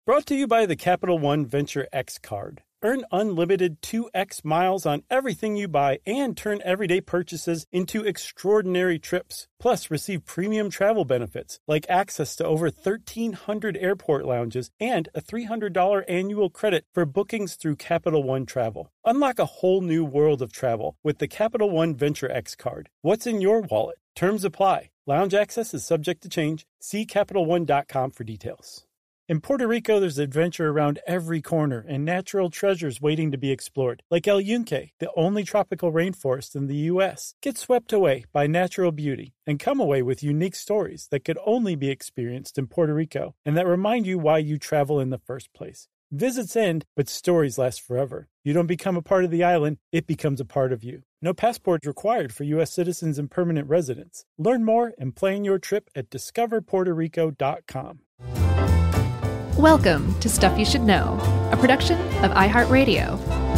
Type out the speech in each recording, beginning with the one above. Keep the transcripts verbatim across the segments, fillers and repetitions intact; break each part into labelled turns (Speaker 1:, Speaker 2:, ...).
Speaker 1: Brought to you by the Capital One Venture X card. Earn unlimited two x miles on everything you buy and turn everyday purchases into extraordinary trips. Plus, receive premium travel benefits like access to over thirteen hundred airport lounges and a three hundred dollars annual credit for bookings through Capital One Travel. Unlock a whole new world of travel with the Capital One Venture X card. What's in your wallet? Terms apply. Lounge access is subject to change. See Capital One dot com for details. In Puerto Rico, there's adventure around every corner and natural treasures waiting to be explored, like El Yunque, the only tropical rainforest in the U S. Get swept away by natural beauty and come away with unique stories that could only be experienced in Puerto Rico and that remind you why you travel in the first place. Visits end, but stories last forever. You don't become a part of the island, it becomes a part of you. No passport required for U S citizens and permanent residents. Learn more and plan your trip at discover puerto rico dot com.
Speaker 2: Welcome to Stuff You Should Know, a production of iHeartRadio.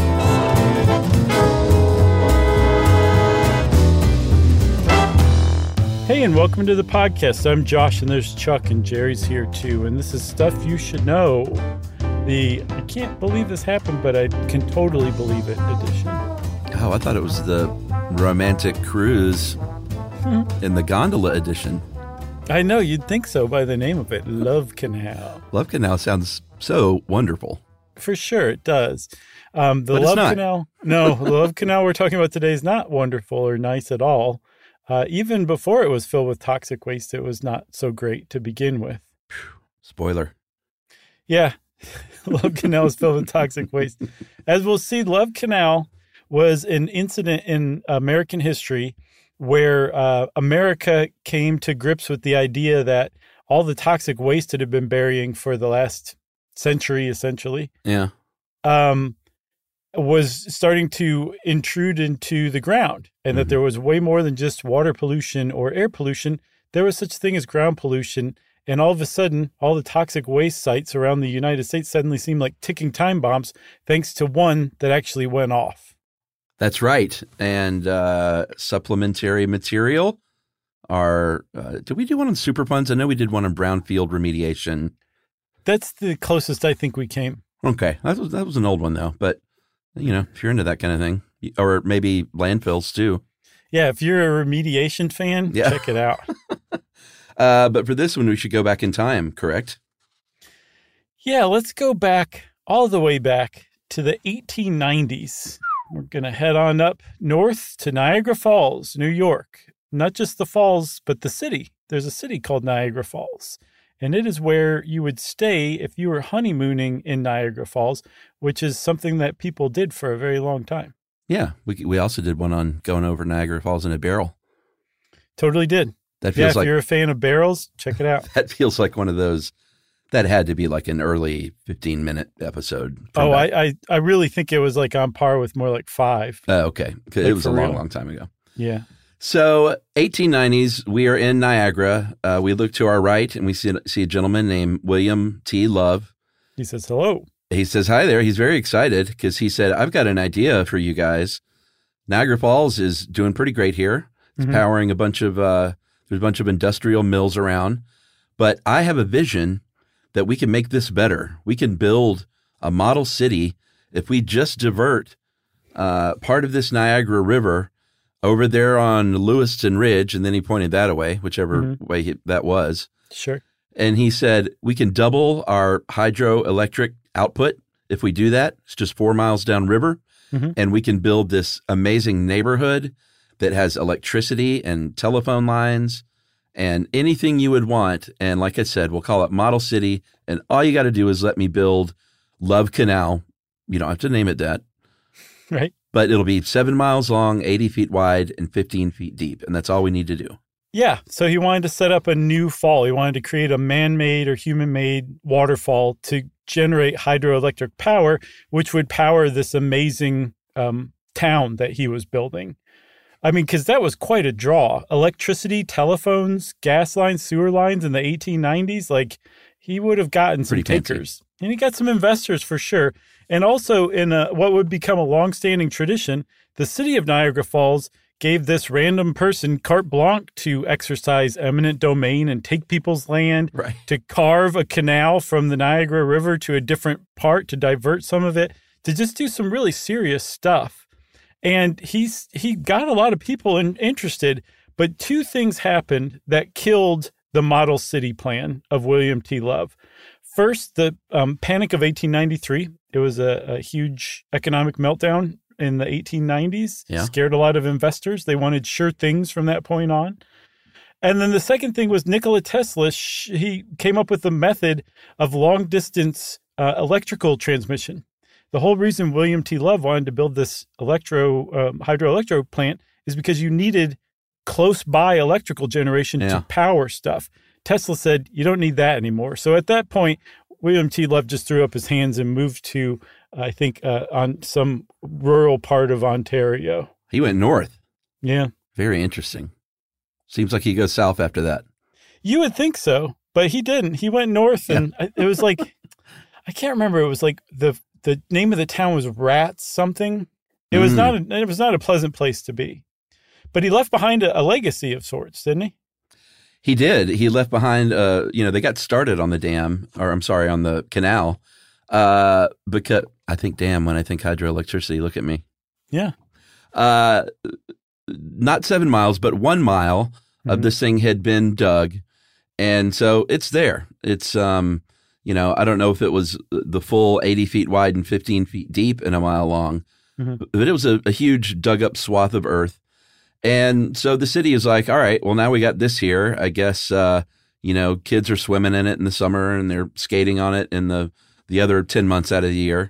Speaker 1: Hey, and welcome to the podcast. I'm Josh, and there's Chuck, and Jerry's here too. And this is Stuff You Should Know, the I can't believe this happened, but I can totally believe it edition.
Speaker 3: Oh, I thought it was the romantic cruise mm-hmm. in the gondola edition.
Speaker 1: I know, you'd think so by the name of it, Love Canal.
Speaker 3: Love Canal sounds so wonderful.
Speaker 1: For sure, it does. Um, the
Speaker 3: but
Speaker 1: Love
Speaker 3: it's not.
Speaker 1: Canal, no, the Love Canal we're talking about today is not wonderful or nice at all. Uh, even before it was filled with toxic waste, it was not so great to begin with.
Speaker 3: Spoiler.
Speaker 1: Yeah, Love Canal is filled with toxic waste. As we'll see, Love Canal was an incident in American history where uh, America came to grips with the idea that all the toxic waste it had been burying for the last century, essentially,
Speaker 3: yeah,
Speaker 1: um, was starting to intrude into the ground, and mm-hmm. that there was way more than just water pollution or air pollution. There was such a thing as ground pollution, and all of a sudden, all the toxic waste sites around the United States suddenly seemed like ticking time bombs, thanks to one that actually went off.
Speaker 3: That's right. And uh, supplementary material are, uh, did we do one on super funds? I know we did one on brownfield remediation.
Speaker 1: That's the closest I think we came.
Speaker 3: Okay. That was, that was an old one, though. But, you know, if you're into that kind of thing, or maybe landfills, too.
Speaker 1: Yeah, if you're a remediation fan, yeah. check it out.
Speaker 3: uh, but for this one, we should go back in time, correct?
Speaker 1: Yeah, let's go back, all the way back to the eighteen nineties. We're going to head on up north to Niagara Falls, New York. Not just the falls, but the city. There's a city called Niagara Falls, and it is where you would stay if you were honeymooning in Niagara Falls, which is something that people did for a very long time.
Speaker 3: Yeah, we we also did one on going over Niagara Falls in a barrel.
Speaker 1: Totally did.
Speaker 3: That feels
Speaker 1: yeah,
Speaker 3: like,
Speaker 1: if you're a fan of barrels, check it out.
Speaker 3: That feels like one of those. That had to be like an early fifteen-minute episode.
Speaker 1: Oh, I, I I really think it was like on par with more like five.
Speaker 3: Uh, okay. Like it was a long, real. long time ago.
Speaker 1: Yeah.
Speaker 3: So eighteen nineties, we are in Niagara. Uh, we look to our right, and we see, see a gentleman named William T. Love.
Speaker 1: He says, hello.
Speaker 3: He says, hi there. He's very excited because he said, I've got an idea for you guys. Niagara Falls is doing pretty great here. It's mm-hmm. powering a bunch of, uh, there's a bunch of industrial mills around. But I have a vision that we can make this better. We can build a model city if we just divert uh, part of this Niagara River over there on Lewiston Ridge, and then he pointed that away, whichever mm-hmm. way he, that was.
Speaker 1: Sure.
Speaker 3: And he said, we can double our hydroelectric output if we do that. It's just four miles downriver, mm-hmm. and we can build this amazing neighborhood that has electricity and telephone lines and anything you would want. And like I said, we'll call it Model City. And all you got to do is let me build Love Canal. You don't have to name it that.
Speaker 1: Right.
Speaker 3: But it'll be seven miles long, eighty feet wide, and fifteen feet deep. And that's all we need to do.
Speaker 1: Yeah. So he wanted to set up a new fall. He wanted to create a man-made or human-made waterfall to generate hydroelectric power, which would power this amazing um, town that he was building. I mean, because that was quite a draw. Electricity, telephones, gas lines, sewer lines in the eighteen nineties. Like, he would have gotten some
Speaker 3: Pretty
Speaker 1: takers.
Speaker 3: fancy.
Speaker 1: And he got some investors for sure. And also in a, what would become a longstanding tradition, the city of Niagara Falls gave this random person carte blanche to exercise eminent domain and take people's land,
Speaker 3: right.
Speaker 1: to carve a canal from the Niagara River to a different part, to divert some of it, to just do some really serious stuff. And he's he got a lot of people in, interested, but two things happened that killed the model city plan of William T. Love. First, the um, Panic of eighteen ninety-three. It was a, a huge economic meltdown in the eighteen nineties.
Speaker 3: Yeah.
Speaker 1: Scared a lot of investors. They wanted sure things from that point on. And then the second thing was Nikola Tesla. He came up with a method of long-distance uh, electrical transmission. The whole reason William T. Love wanted to build this electro um, hydroelectro plant is because you needed close-by electrical generation
Speaker 3: yeah.
Speaker 1: to power stuff. Tesla said, you don't need that anymore. So at that point, William T. Love just threw up his hands and moved to, I think, uh, on some rural part of Ontario.
Speaker 3: He went north.
Speaker 1: Yeah.
Speaker 3: Very interesting. Seems like he goes south after that.
Speaker 1: You would think so, but he didn't. He went north, and yeah. it was like, I can't remember. It was like the the name of the town was Rats something. It was mm. not. A, it was not a pleasant place to be. But he left behind a, a legacy of sorts, didn't he?
Speaker 3: He did. He left behind, uh, you know, they got started on the dam, or I'm sorry, on the canal. Uh, because I think dam when I think hydroelectricity. Look at me.
Speaker 1: Yeah.
Speaker 3: Uh, not seven miles, but one mile mm-hmm. of this thing had been dug. And so it's there. It's, um, you know, I don't know if it was the full eighty feet wide and fifteen feet deep and a mile long, mm-hmm. but it was a, a huge dug up swath of earth. And so the city is like, all right, well, now we got this here. I guess, uh, you know, kids are swimming in it in the summer and they're skating on it in the, the other ten months out of the year.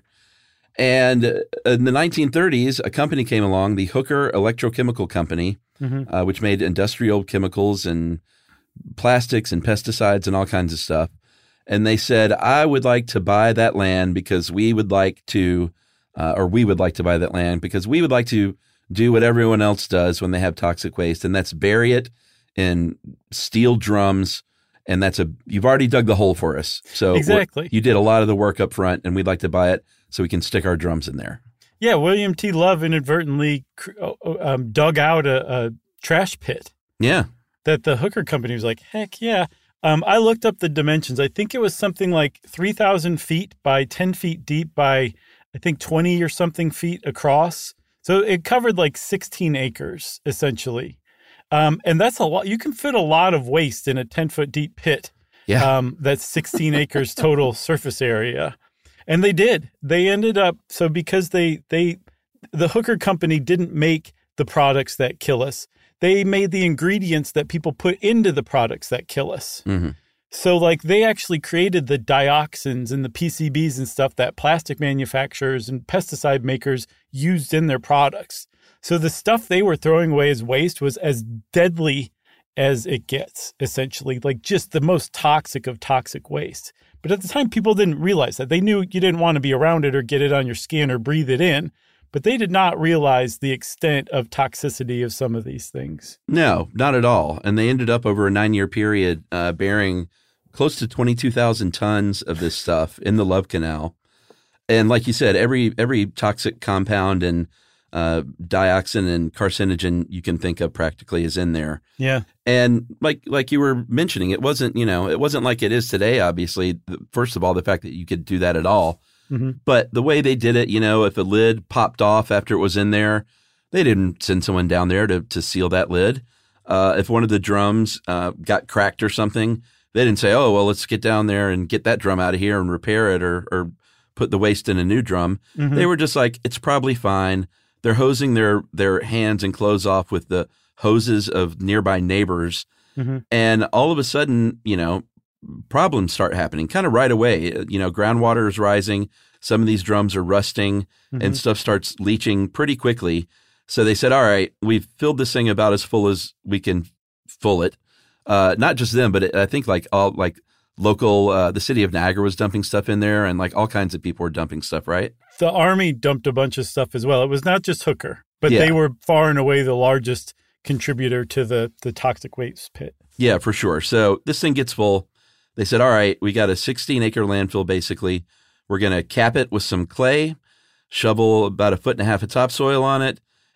Speaker 3: And in the nineteen thirties, a company came along, the Hooker Electrochemical Company, mm-hmm. uh, which made industrial chemicals and plastics and pesticides and all kinds of stuff. And they said, I would like to buy that land because we would like to, uh, or we would like to buy that land because we would like to do what everyone else does when they have toxic waste, and that's bury it in steel drums. And that's a, you've already dug the hole for us. So
Speaker 1: exactly.
Speaker 3: You did a lot of the work up front, and we'd like to buy it so we can stick our drums in there.
Speaker 1: Yeah. William T. Love inadvertently um, dug out a, a trash pit.
Speaker 3: Yeah.
Speaker 1: That the Hooker Company was like, heck yeah. Um, I looked up the dimensions. I think it was something like three thousand feet by ten feet deep by, I think, twenty or something feet across. So it covered like sixteen acres, essentially. Um, and that's a lot. You can fit a lot of waste in a ten-foot deep pit.
Speaker 3: Yeah.
Speaker 1: Um, that's sixteen acres total surface area. And they did. They ended up, so because they, they, the Hooker Company didn't make the products that kill us. They made the ingredients that people put into the products that kill us.
Speaker 3: Mm-hmm.
Speaker 1: So, like, they actually created the dioxins and the P C Bs and stuff that plastic manufacturers and pesticide makers used in their products. So the stuff they were throwing away as waste was as deadly as it gets, essentially, like just the most toxic of toxic waste. But at the time, people didn't realize that. They knew you didn't want to be around it or get it on your skin or breathe it in, but they did not realize the extent of toxicity of some of these things.
Speaker 3: No, not at all. And they ended up over a nine-year period uh, bearing close to twenty-two thousand tons of this stuff in the Love Canal. And like you said, every every toxic compound and uh, dioxin and carcinogen you can think of practically is in there.
Speaker 1: Yeah.
Speaker 3: And like like you were mentioning, it wasn't, you know, it wasn't like it is today, obviously. First of all, the fact that you could do that at all. Mm-hmm. But the way they did it, you know, if a lid popped off after it was in there, they didn't send someone down there to, to seal that lid. Uh, if one of the drums uh, got cracked or something, they didn't say, oh, well, let's get down there and get that drum out of here and repair it or, or put the waste in a new drum. Mm-hmm. They were just like, it's probably fine. They're hosing their, their hands and clothes off with the hoses of nearby neighbors. Mm-hmm. And all of a sudden, you know, problems start happening kind of right away. You know, groundwater is rising. Some of these drums are rusting mm-hmm. and stuff starts leaching pretty quickly. So they said, all right, we've filled this thing about as full as we can fill it. Uh, not just them, but it, I think like all like local, uh, the city of Niagara was dumping stuff in there and like all kinds of people were dumping stuff, right?
Speaker 1: The Army dumped a bunch of stuff as well. It was not just Hooker, but
Speaker 3: yeah.
Speaker 1: they were far and away the largest contributor to the, the toxic waste pit.
Speaker 3: Yeah, for sure. So this thing gets full. They said, all right, we got a sixteen acre landfill, basically. We're going to cap it with some clay, shovel about a foot and a half of topsoil on it,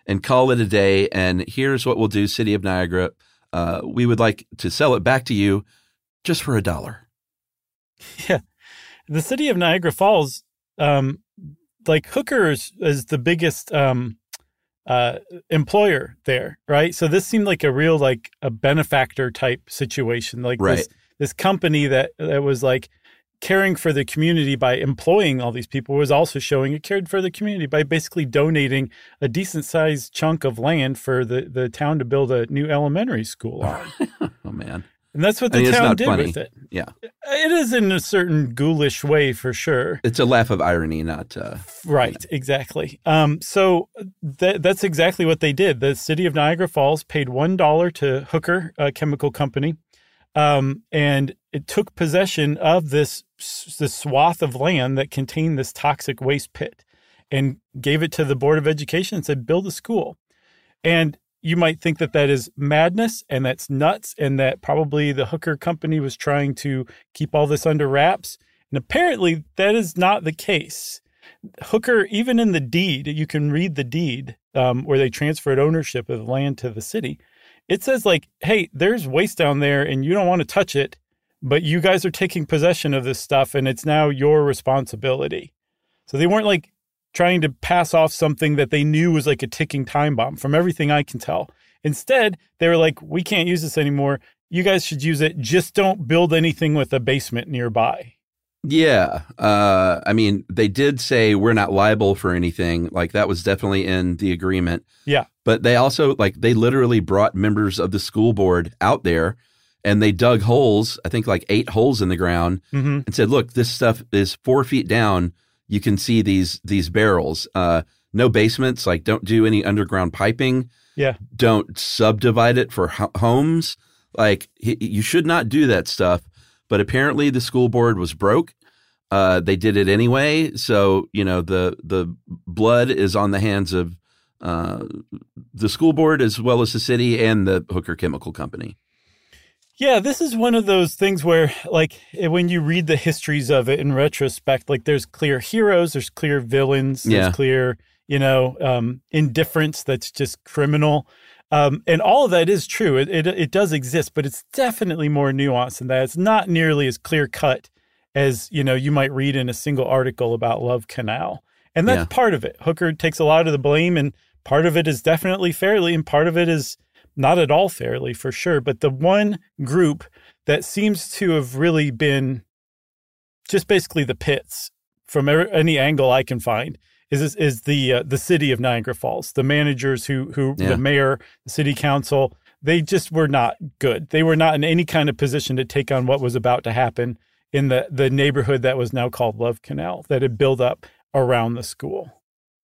Speaker 3: and call it a day. And here's what we'll do, City of Niagara. Uh, we would like to sell it back to you just for a dollar.
Speaker 1: Yeah. The City of Niagara Falls, um, like Hooker is, is the biggest um, uh, employer there, right? So this seemed like a real, like a benefactor type situation. Like
Speaker 3: right.
Speaker 1: this, this company that, that was like caring for the community by employing all these people was also showing it cared for the community by basically donating a decent sized chunk of land for the, the town to build a new elementary school on.
Speaker 3: Oh, man.
Speaker 1: And that's what the
Speaker 3: I mean,
Speaker 1: town did
Speaker 3: funny.
Speaker 1: with it.
Speaker 3: Yeah.
Speaker 1: It is in a certain ghoulish way for sure.
Speaker 3: It's a laugh of irony, not... Uh,
Speaker 1: right,
Speaker 3: you know.
Speaker 1: exactly. Um, so that, that's exactly what they did. The City of Niagara Falls paid one dollar to Hooker uh, Chemical Company, um, and it took possession of this, this swath of land that contained this toxic waste pit and gave it to the Board of Education and said, build a school. And you might think that that is madness and that's nuts and that probably the Hooker Company was trying to keep all this under wraps. And apparently that is not the case. Hooker, even in the deed, you can read the deed um, where they transferred ownership of the land to the city. It says like, hey, there's waste down there and you don't want to touch it, but you guys are taking possession of this stuff and it's now your responsibility. So they weren't like trying to pass off something that they knew was like a ticking time bomb from everything I can tell. Instead, they were like, we can't use this anymore. You guys should use it. Just don't build anything with a basement nearby.
Speaker 3: Yeah. Uh, I mean, they did say we're not liable for anything. Like that was definitely in the agreement.
Speaker 1: Yeah.
Speaker 3: But they also like they literally brought members of the school board out there and they dug holes, I think like eight holes in the ground
Speaker 1: mm-hmm.
Speaker 3: and said, look, this stuff is four feet down. You can see these these barrels. Uh, no basements, like don't do any underground piping.
Speaker 1: Yeah.
Speaker 3: Don't subdivide it for ho- homes. Like he, you should not do that stuff. But apparently the school board was broke. Uh, they did it anyway. So, you know, the the blood is on the hands of uh, the school board as well as the city and the Hooker Chemical Company.
Speaker 1: Yeah, this is one of those things where, like, when you read the histories of it in retrospect, like, there's clear heroes, there's clear villains, there's
Speaker 3: yeah.
Speaker 1: clear, you know, um, indifference that's just criminal. Um, and all of that is true. It, it it does exist, but it's definitely more nuanced than that. It's not nearly as clear-cut as, you know, you might read in a single article about Love Canal. And that's
Speaker 3: yeah.
Speaker 1: part of it. Hooker takes a lot of the blame, and part of it is definitely fairly, and part of it is not at all fairly, for sure. But the one group that seems to have really been just basically the pits from any angle I can find is is the uh, the city of Niagara Falls. The managers who, who
Speaker 3: yeah.
Speaker 1: the mayor, the city council, they just were not good. They were not in any kind of position to take on what was about to happen in the, the neighborhood that was now called Love Canal that had built up around the school.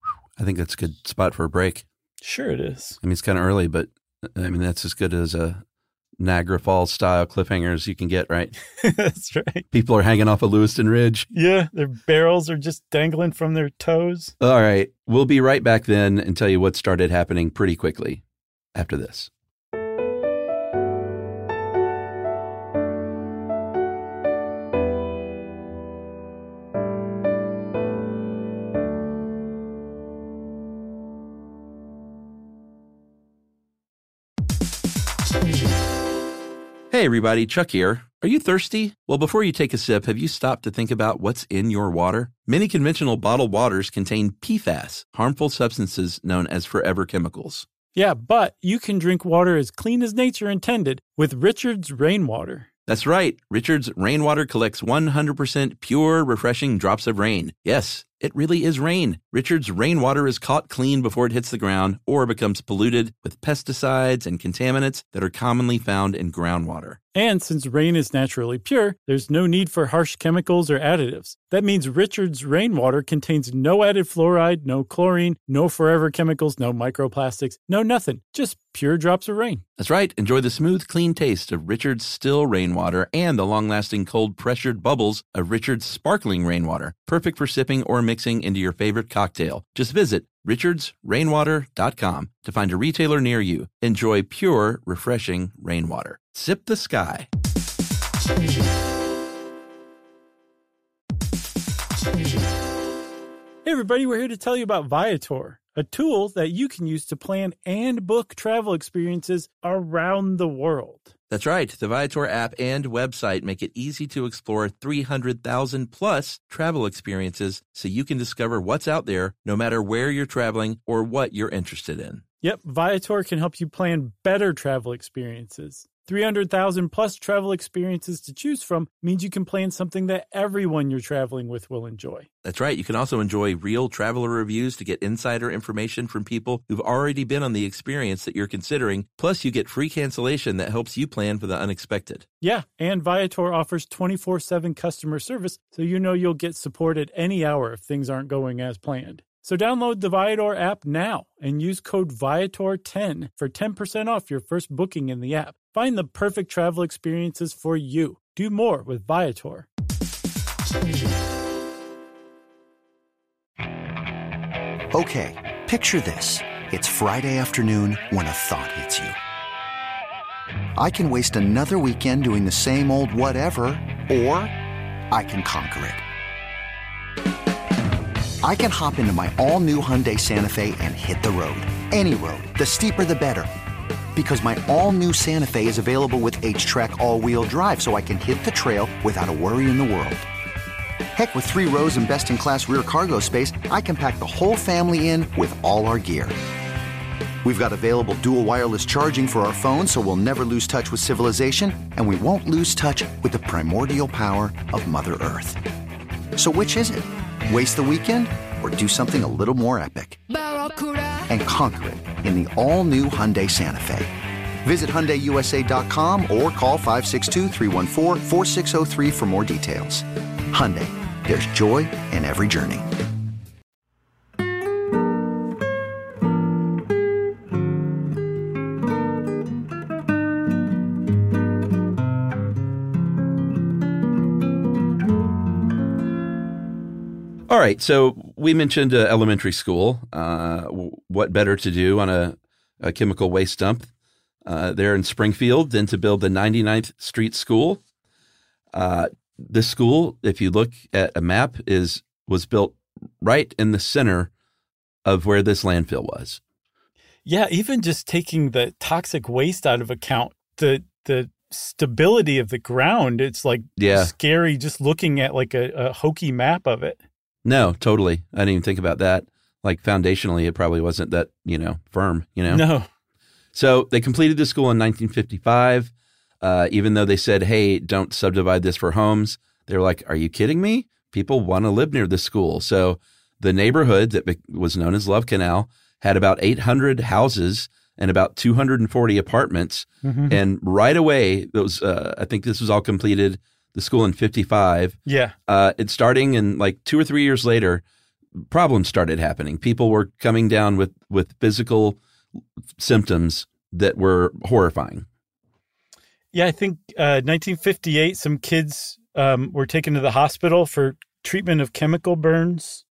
Speaker 3: I think that's a good spot for a break.
Speaker 1: Sure it is.
Speaker 3: I mean, it's kind of early, but I mean, that's as good as a Niagara Falls style cliffhanger as you can get, right?
Speaker 1: That's right.
Speaker 3: People are hanging off of Lewiston Ridge.
Speaker 1: Yeah, their barrels are just dangling from their toes.
Speaker 3: All right. We'll be right back then and tell you what started happening pretty quickly after this. Hey everybody, Chuck here. Are you thirsty? Well, before you take a sip, have you stopped to think about what's in your water? Many conventional bottled waters contain P FAS, harmful substances known as forever chemicals.
Speaker 1: Yeah, but you can drink water as clean as nature intended with Richard's Rainwater.
Speaker 3: That's right. Richard's Rainwater collects one hundred percent pure, refreshing drops of rain. Yes, it really is rain. Richard's Rainwater is caught clean before it hits the ground or becomes polluted with pesticides and contaminants that are commonly found in groundwater.
Speaker 1: And since rain is naturally pure, there's no need for harsh chemicals or additives. That means Richard's Rainwater contains no added fluoride, no chlorine, no forever chemicals, no microplastics, no nothing. Just pure drops of rain.
Speaker 3: That's right. Enjoy the smooth, clean taste of Richard's still rainwater and the long-lasting cold-pressured bubbles of Richard's sparkling rainwater. Perfect for sipping or mixing into your favorite cocktail. Just visit richards rainwater dot com to find a retailer near you. Enjoy pure, refreshing rainwater. Sip the sky.
Speaker 1: Hey everybody, we're here to tell you about Viator. a tool that you can use to plan and book travel experiences around the world.
Speaker 4: That's right. The Viator app and website make it easy to explore three hundred thousand plus travel experiences so you can discover what's out there no matter where you're traveling or what you're interested in.
Speaker 1: Yep, Viator can help you plan better travel experiences. three hundred thousand plus travel experiences to choose from means you can plan something that everyone you're traveling with will enjoy.
Speaker 4: That's right. You can also enjoy real traveler reviews to get insider information from people who've already been on the experience that you're considering. Plus, you get free cancellation that helps you plan for the unexpected.
Speaker 1: Yeah, and Viator offers twenty-four seven customer service, so you know you'll get support at any hour if things aren't going as planned. So download the Viator app now and use code Viator ten for ten percent off your first booking in the app. Find the perfect travel experiences for you. Do more with Viator.
Speaker 5: Okay, picture this. It's Friday afternoon when a thought hits you. I can waste another weekend doing the same old whatever, or I can conquer it. I can hop into my all-new Hyundai Santa Fe and hit the road. Any road. The steeper, the better. Because my all-new Santa Fe is available with H-Track all-wheel drive, so I can hit the trail without a worry in the world. Heck, with three rows and best-in-class rear cargo space, I can pack the whole family in with all our gear. We've got available dual wireless charging for our phones, so we'll never lose touch with civilization, and we won't lose touch with the primordial power of Mother Earth. So which is it? Waste the weekend or do something a little more epic? And conquer it in the all-new Hyundai Santa Fe. Visit Hyundai U S A dot com or call five six two, three one four, four six zero three for more details. Hyundai, there's joy in every journey.
Speaker 3: All right, so we mentioned uh, elementary school. Uh, what better to do on a, a chemical waste dump uh, there in Springfield than to build the ninety-ninth Street School? Uh, this school, if you look at a map, is was built right in the center of where this landfill was.
Speaker 1: Yeah, even just taking the toxic waste out of account, the the stability of the ground, it's like
Speaker 3: yeah.
Speaker 1: scary just looking at like a, a hokey map of it.
Speaker 3: No, totally. I didn't even think about that. Like foundationally, it probably wasn't that, you know, firm, you know?
Speaker 1: No.
Speaker 3: So they completed the school in nineteen fifty-five. Uh, even though they said, hey, don't subdivide this for homes. They were like, are you kidding me? People want to live near the school. So the neighborhood that was known as Love Canal had about eight hundred houses and about two hundred forty apartments. Mm-hmm. And right away, those uh, I think this was all completed, the school in fifty-five.
Speaker 1: Yeah.
Speaker 3: Uh, it's starting and like two or three years later, problems started happening. People were coming down with, with physical symptoms that were horrifying.
Speaker 1: Yeah, I think uh, nineteen fifty-eight, some kids um, were taken to the hospital for treatment of chemical burns.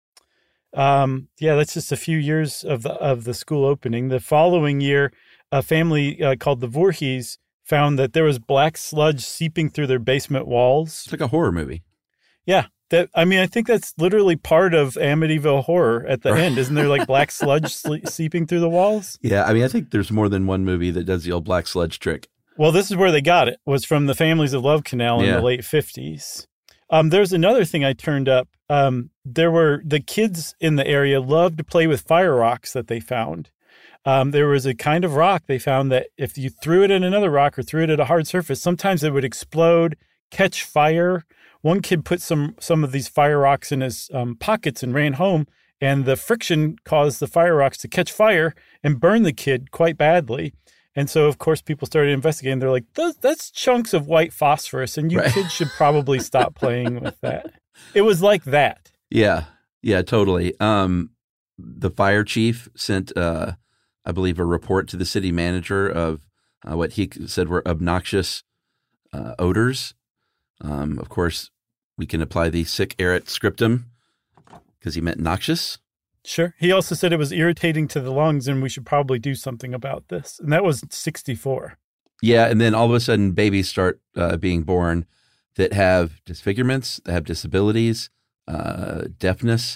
Speaker 1: Um, yeah, that's just a few years of the, of the school opening. The following year, a family uh, called the Voorhees found that there was black sludge seeping through their basement walls.
Speaker 3: It's like a horror movie.
Speaker 1: Yeah. That, I mean, I think that's literally part of Amityville Horror at the end. Isn't there like black sludge sle- seeping through the walls?
Speaker 3: Yeah. I mean, I think there's more than one movie that does the old black sludge trick.
Speaker 1: Well, this is where they got it, was from the families of Love Canal in
Speaker 3: yeah.
Speaker 1: the late fifties. Um, there's another thing I turned up. Um, there were the kids in the area loved to play with fire rocks that they found. Um, there was a kind of rock they found that if you threw it at another rock or threw it at a hard surface, sometimes it would explode, catch fire. One kid put some some of these fire rocks in his um, pockets and ran home, and the friction caused the fire rocks to catch fire and burn the kid quite badly. And so, of course, people started investigating. They're like, that's chunks of white phosphorus, and you right. kids should probably stop playing with that. It was like that.
Speaker 3: Yeah, yeah, totally. Um, the fire chief sent, uh, I believe, a report to the city manager of uh, what he said were obnoxious uh, odors. Um, of course, we can apply the sic erat scriptum because he meant noxious.
Speaker 1: Sure. He also said it was irritating to the lungs and we should probably do something about this. And that was sixty-four.
Speaker 3: Yeah. And then all of a sudden babies start uh, being born that have disfigurements, that have disabilities, uh, deafness,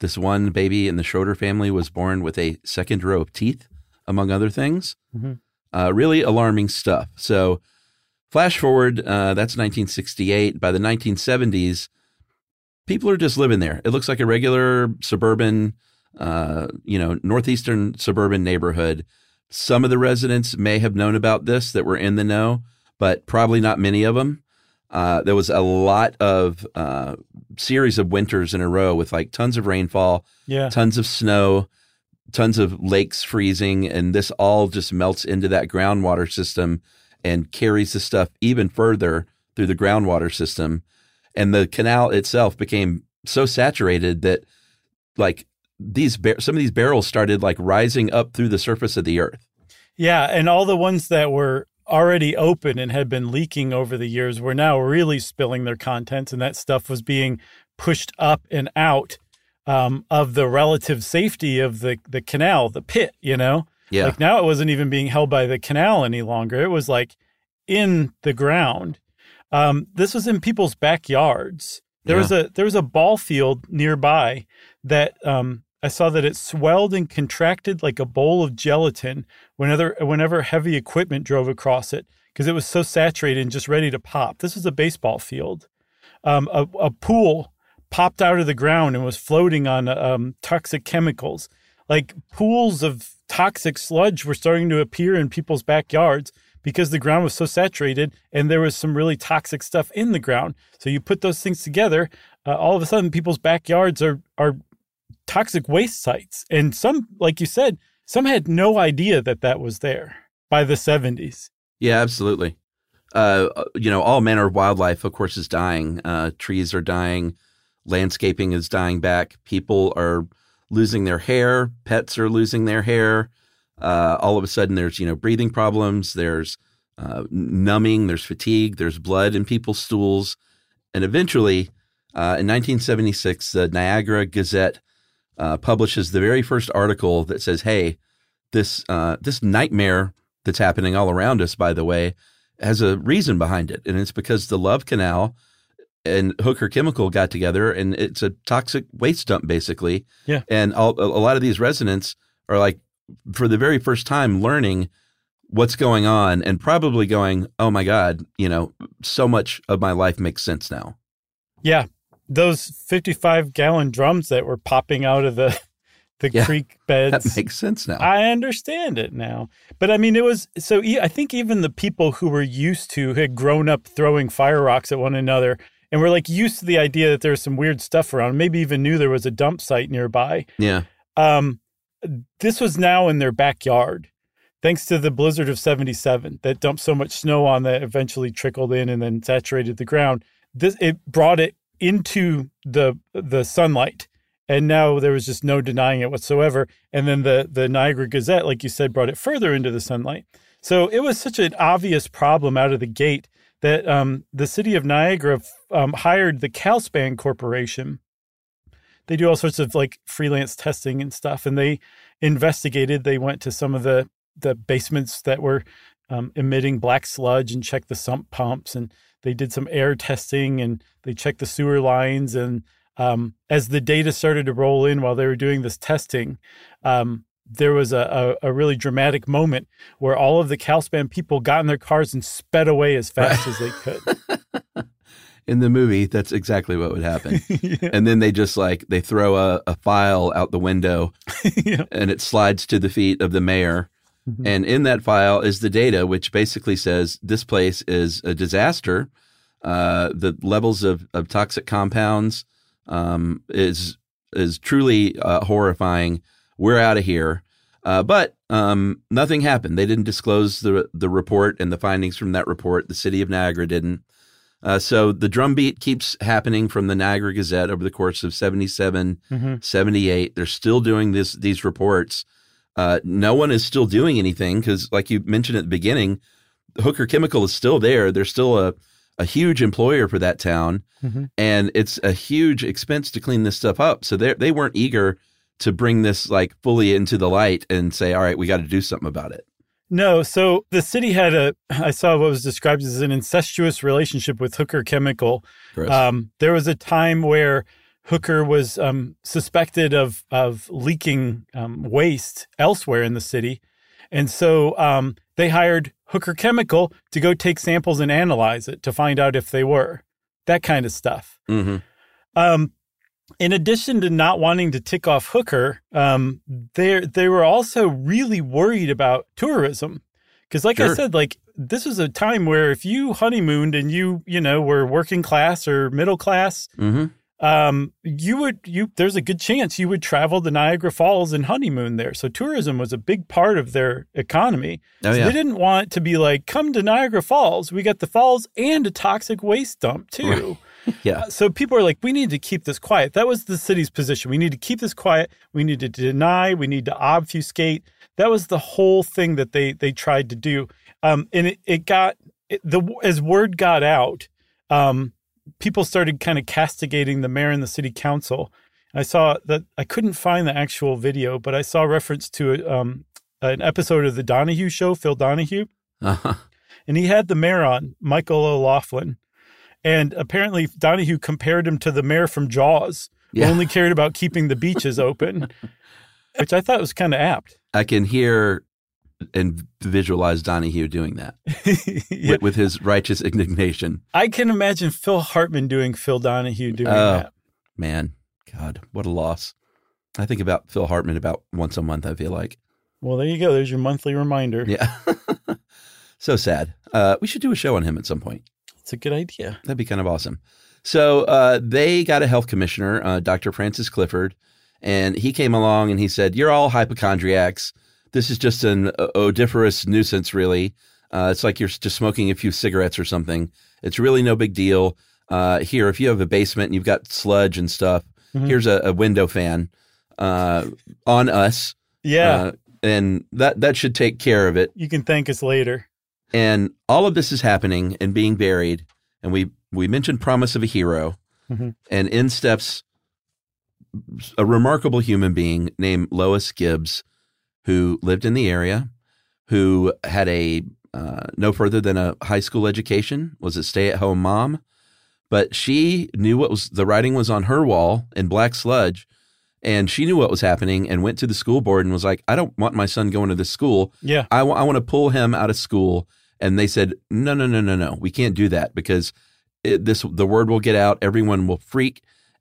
Speaker 3: this one baby in the Schroeder family was born with a second row of teeth, among other things. Mm-hmm. Uh, really alarming stuff. So flash forward, uh, that's nineteen sixty-eight. By the nineteen seventies, people are just living there. It looks like a regular suburban, uh, you know, northeastern suburban neighborhood. Some of the residents may have known about this that were in the know, but probably not many of them. Uh, there was a lot of uh, series of winters in a row with like tons of rainfall,
Speaker 1: yeah.
Speaker 3: tons of snow, tons of lakes freezing, and this all just melts into that groundwater system and carries the stuff even further through the groundwater system. And the canal itself became so saturated that like these bar- some of these barrels started like rising up through the surface of the earth.
Speaker 1: Yeah, and all the ones that were already open and had been leaking over the years were now really spilling their contents, and that stuff was being pushed up and out um, of the relative safety of the, the canal, the pit, you know?
Speaker 3: Yeah.
Speaker 1: Like now it wasn't even being held by the canal any longer. It was like in the ground. Um, this was in people's backyards. There yeah. was a there was a ball field nearby that um, I saw that it swelled and contracted like a bowl of gelatin whenever whenever heavy equipment drove across it because it was so saturated and just ready to pop. This was a baseball field. Um, a, a pool popped out of the ground and was floating on um, toxic chemicals. Like pools of toxic sludge were starting to appear in people's backyards because the ground was so saturated and there was some really toxic stuff in the ground. So you put those things together, uh, all of a sudden people's backyards are are toxic waste sites. And some, like you said, some had no idea that that was there by the seventies.
Speaker 3: Yeah, absolutely. Uh, you know, all manner of wildlife, of course, is dying. Uh, trees are dying. Landscaping is dying back. People are losing their hair. Pets are losing their hair. Uh, all of a sudden, there's, you know, breathing problems. There's uh, numbing. There's fatigue. There's blood in people's stools. And eventually, uh, in nineteen seventy-six, the Niagara Gazette uh, publishes the very first article that says, hey, this uh, this nightmare that's happening all around us, by the way, has a reason behind it. And it's because the Love Canal and Hooker Chemical got together, and it's a toxic waste dump, basically.
Speaker 1: Yeah.
Speaker 3: And all, a lot of these residents are like, for the very first time, learning what's going on and probably going, oh my God, you know, so much of my life makes sense now.
Speaker 1: Yeah. Those fifty-five gallon drums that were popping out of the the
Speaker 3: yeah,
Speaker 1: creek beds.
Speaker 3: That makes sense now.
Speaker 1: I understand it now. But I mean, it was, so I think even the people who were used to, had grown up throwing fire rocks at one another and were like used to the idea that there was some weird stuff around, maybe even knew there was a dump site nearby.
Speaker 3: Yeah.
Speaker 1: Um, this was now in their backyard, thanks to the blizzard of seventy-seven that dumped so much snow on that eventually trickled in and then saturated the ground. This, it brought it into the the sunlight, and now there was just no denying it whatsoever. And then the the Niagara Gazette, like you said, brought it further into the sunlight. So it was such an obvious problem out of the gate that um, the city of Niagara um, hired the Calspan Corporation. They do all sorts of like freelance testing and stuff, and they investigated. They went to some of the the basements that were um, emitting black sludge and checked the sump pumps, and they did some air testing, and they checked the sewer lines. And um, as the data started to roll in while they were doing this testing, um, there was a, a, a really dramatic moment where all of the Calspan people got in their cars and sped away as fast as they could.
Speaker 3: In the movie, that's exactly what would happen.
Speaker 1: Yeah.
Speaker 3: And then they just like, they throw a, a file out the window
Speaker 1: Yeah.
Speaker 3: and it slides to the feet of the mayor. Mm-hmm. And in that file is the data, which basically says this place is a disaster. Uh, the levels of, of toxic compounds um, is is truly uh, horrifying. We're out of here. Uh, but um, nothing happened. They didn't disclose the the report and the findings from that report. The city of Niagara didn't. Uh, so the drumbeat keeps happening from the Niagara Gazette over the course of seventy-seven, mm-hmm. seventy-eight. They're still doing this these reports. Uh, no one is still doing anything because, like you mentioned at the beginning, Hooker Chemical is still there. They're still a, a huge employer for that town, mm-hmm. and it's a huge expense to clean this stuff up. So they they weren't eager to bring this like fully into the light and say, all right, we got to do something about it.
Speaker 1: No. So the city had a, I saw what was described as an incestuous relationship with Hooker Chemical. Um, there was a time where Hooker was um, suspected of of leaking um, waste elsewhere in the city. And so um, they hired Hooker Chemical to go take samples and analyze it to find out if they were. That kind of stuff.
Speaker 3: Mm-hmm.
Speaker 1: Um, in addition to not wanting to tick off Hooker, um, they they were also really worried about tourism. Because like
Speaker 3: Sure.
Speaker 1: I said, like this was a time where if you honeymooned and you, you know, were working class or middle class,
Speaker 3: Mm-hmm.
Speaker 1: um, you would you there's a good chance you would travel to Niagara Falls and honeymoon there. So tourism was a big part of their economy.
Speaker 3: Oh,
Speaker 1: so
Speaker 3: yeah.
Speaker 1: they didn't want to be like, come to Niagara Falls. We got the falls and a toxic waste dump too.
Speaker 3: Yeah.
Speaker 1: Uh, so people are like, we need to keep this quiet. That was the city's position. We need to keep this quiet. We need to deny. We need to obfuscate. That was the whole thing that they they tried to do. Um, and it, it got it, the as word got out, um, people started kind of castigating the mayor and the city council. I saw that I couldn't find the actual video, but I saw reference to um, an episode of the Donahue Show, Phil Donahue,
Speaker 3: Uh-huh.
Speaker 1: and he had the mayor on, Michael O'Loughlin. And apparently Donahue compared him to the mayor from Jaws, who
Speaker 3: Yeah.
Speaker 1: only cared about keeping the beaches open, which I thought was kind of apt.
Speaker 3: I can hear and visualize Donahue doing that
Speaker 1: Yeah.
Speaker 3: with, with his righteous indignation.
Speaker 1: I can imagine Phil Hartman doing Phil Donahue doing
Speaker 3: Oh.
Speaker 1: that.
Speaker 3: Man, God, what a loss. I think about Phil Hartman about once a month, I feel like.
Speaker 1: Well, there you go. There's your monthly reminder.
Speaker 3: Yeah. So sad. Uh, we should do a show on him at some point.
Speaker 1: It's a good idea.
Speaker 3: That'd be kind of awesome. So uh, they got a health commissioner, uh, Doctor Francis Clifford, and he came along and he said, you're all hypochondriacs. This is just an uh, odoriferous nuisance, really. Uh, it's like you're just smoking a few cigarettes or something. It's really no big deal. Uh, here, if you have a basement and you've got sludge and stuff,
Speaker 1: Mhm.
Speaker 3: here's a, a window fan uh, on us.
Speaker 1: Yeah.
Speaker 3: Uh, and that, that should take care of it.
Speaker 1: You can thank us later.
Speaker 3: And all of this is happening and being buried. And we, we mentioned Promise of a Hero.
Speaker 1: Mhm.
Speaker 3: And in steps a remarkable human being named Lois Gibbs, who lived in the area, who had a uh, no further than a high school education, was a stay-at-home mom. But she knew what was the writing was on her wall in black sludge. And she knew what was happening and went to the school board and was like, I don't want my son going to this school.
Speaker 1: Yeah.
Speaker 3: I, w- I want to pull him out of school. And they said, no, no, no, no, no. We can't do that because it, this the word will get out. Everyone will freak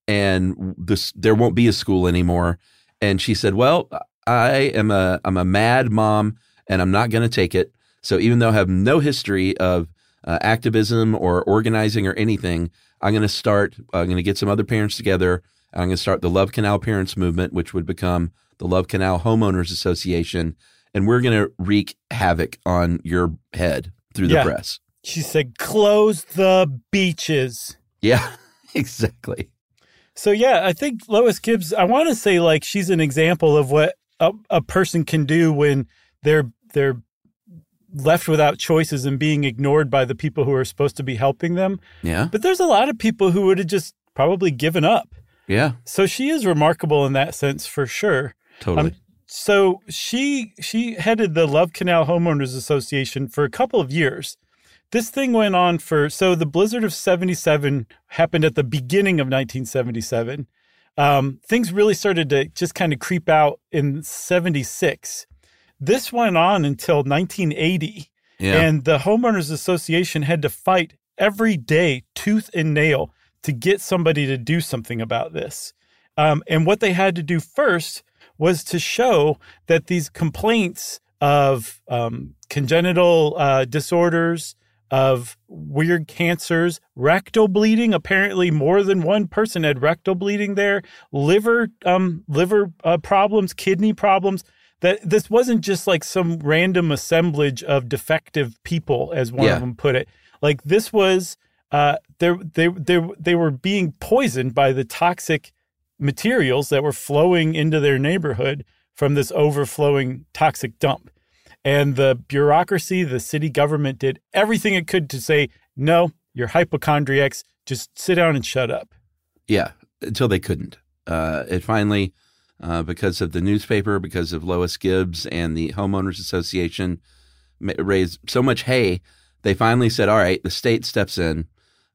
Speaker 3: and this there won't be a school anymore. And she said, well, I am a I'm a mad mom and I'm not going to take it. So even though I have no history of uh, activism or organizing or anything, I'm going to start, I'm going to get some other parents together. I'm going to start the Love Canal Parents Movement, which would become the Love Canal Homeowners Association. And we're going to wreak havoc on your head through the
Speaker 1: Yeah.
Speaker 3: press.
Speaker 1: She said, close the beaches.
Speaker 3: Yeah, exactly.
Speaker 1: So, yeah, I think Lois Gibbs, I want to say like she's an example of what a, a person can do when they're they're left without choices and being ignored by the people who are supposed to be helping them.
Speaker 3: Yeah.
Speaker 1: But there's a lot of people who would have just probably given up.
Speaker 3: Yeah,
Speaker 1: So she is remarkable in that sense for sure.
Speaker 3: totally.
Speaker 1: Um, so she she headed the Love Canal Homeowners Association for a couple of years. This thing went on for, so the blizzard of seventy-seven happened at the beginning of nineteen seventy-seven. Um, things really started to just kind of creep out in seventy-six. This went on until nineteen eighty.
Speaker 3: yeah.
Speaker 1: And the Homeowners Association had to fight every day, tooth and nail, to get somebody to do something about this. Um, and what they had to do first was to show that these complaints of um, congenital uh, disorders, of weird cancers, rectal bleeding. Apparently, more than one person had rectal bleeding there, liver, um, liver uh, problems, kidney problems. That this wasn't just like some random assemblage of defective people, as one
Speaker 3: Yeah.
Speaker 1: of them put it. Like this was, uh, they they they they were being poisoned by the toxic materials that were flowing into their neighborhood from this overflowing toxic dump. And the bureaucracy, the city government did everything it could to say, no, you're hypochondriacs. Just sit down and shut up.
Speaker 3: Yeah, until they couldn't. Uh, it finally, uh, because of the newspaper, because of Lois Gibbs and the Homeowners Association, ma- raised so much hay, they finally said, all right, the state steps in.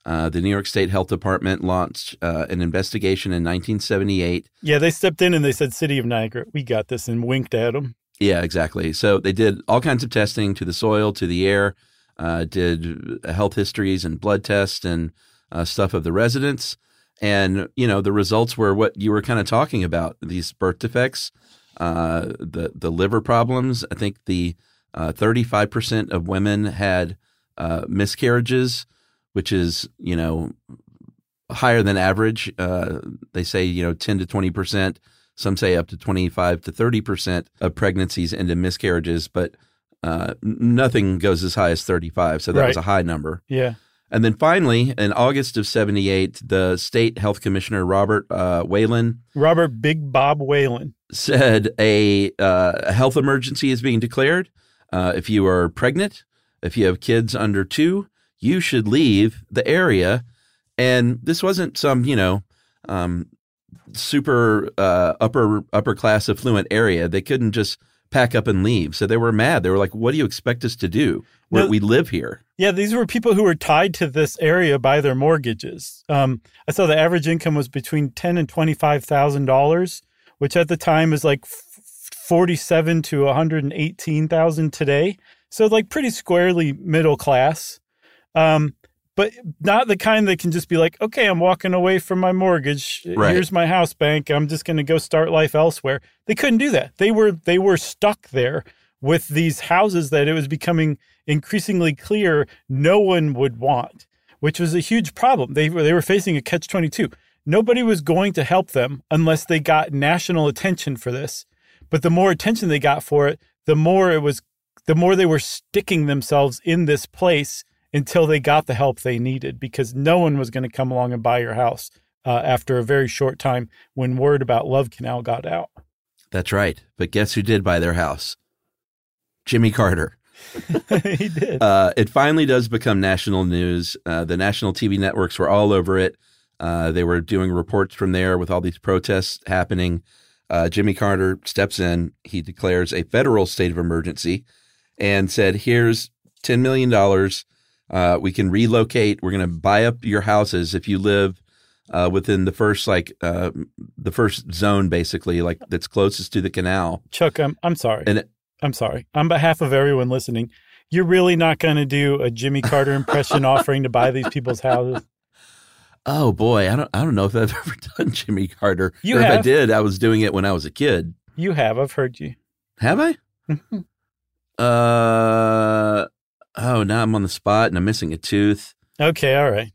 Speaker 3: Uh, the New York State Health Department launched uh, an investigation in nineteen seventy-eight.
Speaker 1: Yeah, they stepped in and they said, City of Niagara, we got this, and winked at them.
Speaker 3: Yeah, exactly. So they did all kinds of testing to the soil, to the air, uh, did health histories and blood tests and uh, stuff of the residents. And, you know, the results were what you were kind of talking about, these birth defects, uh, the, the liver problems. I think the uh, thirty-five percent of women had uh, miscarriages, which is, you know, higher than average. Uh, they say, you know, ten to twenty percent. Some say up to twenty-five to thirty percent of pregnancies end in miscarriages, but uh, nothing goes as high as thirty-five. So that
Speaker 1: Right.
Speaker 3: was a high number.
Speaker 1: Yeah.
Speaker 3: And then finally, in August of seventy-eight, the state health commissioner, Robert uh, Whalen,
Speaker 1: Robert Big Bob Whalen,
Speaker 3: said a, uh, a health emergency is being declared. Uh, if you are pregnant, if you have kids under two, you should leave the area. And this wasn't some, you know, um, super uh, upper upper class affluent area. They couldn't just pack up and leave. So they were mad. They were like, what do you expect us to do? Where
Speaker 1: No,
Speaker 3: we live here.
Speaker 1: Yeah, these were people who were tied to this area by their mortgages. Um, I saw the average income was between ten and twenty-five thousand dollars, which at the time is like forty-seven to one hundred eighteen thousand today. So like pretty squarely middle class, um, but not the kind that can just be like, okay, I'm walking away from my mortgage.
Speaker 3: Right.
Speaker 1: Here's my house bank. I'm just going to go start life elsewhere. They couldn't do that. They were they were stuck there with these houses that it was becoming increasingly clear no one would want, which was a huge problem. They were, they were facing a catch twenty-two. Nobody was going to help them unless they got national attention for this. But the more attention they got for it, the more it was, the more they were sticking themselves in this place until they got the help they needed, because no one was going to come along and buy your house uh, after a very short time when word about Love Canal got out.
Speaker 3: That's right. But guess who did buy their house? Jimmy Carter.
Speaker 1: He did.
Speaker 3: Uh, it finally does become national news. Uh, the national T V networks were all over it. Uh, they were doing reports from there with all these protests happening. Uh, Jimmy Carter steps in. He declares a federal state of emergency and said, here's ten million dollars. Uh, we can relocate. We're going to buy up your houses if you live uh, within the first, like, uh, the first zone, basically, like that's closest to the canal.
Speaker 1: Chuck, I'm, I'm sorry.
Speaker 3: And it,
Speaker 1: I'm sorry. On behalf of everyone listening, you're really not going to do a Jimmy Carter impression offering to buy these people's houses?
Speaker 3: oh boy, I don't, I don't know if I've ever done Jimmy Carter.
Speaker 1: You
Speaker 3: or if I
Speaker 1: have.
Speaker 3: did, I was doing it when I was a kid.
Speaker 1: You have. I've heard you.
Speaker 3: Have I? uh, oh, now I'm on the spot and I'm missing a tooth.
Speaker 1: Okay, all right.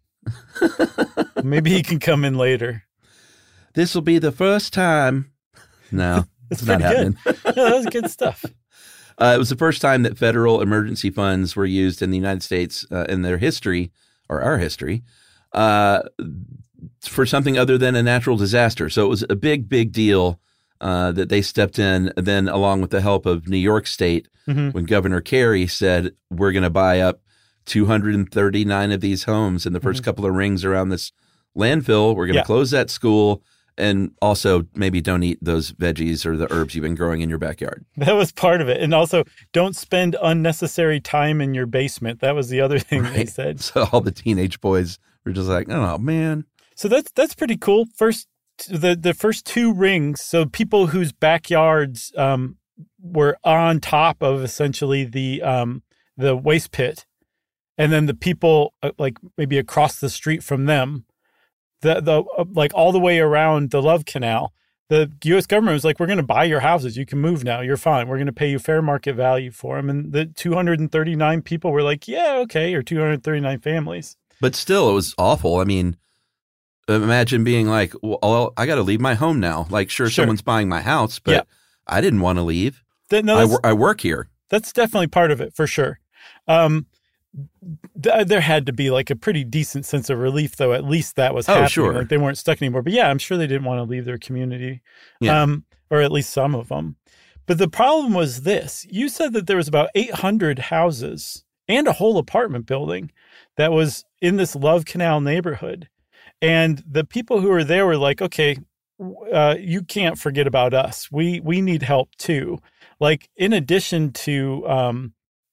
Speaker 1: Maybe he can come in later.
Speaker 3: This will be the first time. No,
Speaker 1: It's
Speaker 3: it's not
Speaker 1: pretty
Speaker 3: happening.
Speaker 1: good. No, that was good stuff.
Speaker 3: Uh, it was the first time that federal emergency funds were used in the United States uh, in their history, or our history, uh, for something other than a natural disaster. So it was a big, big deal uh, that they stepped in, then along with the help of New York State,
Speaker 1: Mm-hmm.
Speaker 3: when Governor Carey said, we're going to buy up two hundred thirty-nine of these homes in the first
Speaker 1: Mhm.
Speaker 3: couple of rings around this landfill. We're going to
Speaker 1: Yeah.
Speaker 3: close that school. And also maybe don't eat those veggies or the herbs you've been growing in your backyard.
Speaker 1: That was part of it. And also, don't spend unnecessary time in your basement. That was the other thing they
Speaker 3: Right.
Speaker 1: said.
Speaker 3: So all the teenage boys were just like, oh, man.
Speaker 1: So that's that's pretty cool. First, the the first two rings. So people whose backyards um, were on top of essentially the um, the waste pit, and then the people uh, like maybe across the street from them, the the uh, like all the way around the Love Canal. The U S government was like, we're going to buy your houses. You can move now. You're fine. We're going to pay you fair market value for them. And the two hundred thirty-nine people were like, yeah, okay, or two hundred thirty-nine families.
Speaker 3: But still, it was awful. I mean, imagine being like, well, I got to leave my home now. Like, sure,
Speaker 1: Sure.
Speaker 3: someone's buying my house, but
Speaker 1: Yeah.
Speaker 3: I didn't want to leave.
Speaker 1: That, no,
Speaker 3: I,
Speaker 1: that's-
Speaker 3: wor- I work here.
Speaker 1: That's definitely part of it, for sure. Um, th- there had to be like a pretty decent sense of relief, though. At least that was
Speaker 3: Oh,
Speaker 1: happening.
Speaker 3: sure.
Speaker 1: Like they weren't stuck anymore. But yeah, I'm sure they didn't want to leave their community,
Speaker 3: Yeah.
Speaker 1: um, or at least some of them. But the problem was this. You said that there was about eight hundred houses and a whole apartment building that was in this Love Canal neighborhood. And the people who were there were like, okay, uh, you can't forget about us. We we need help too. Like in addition to um,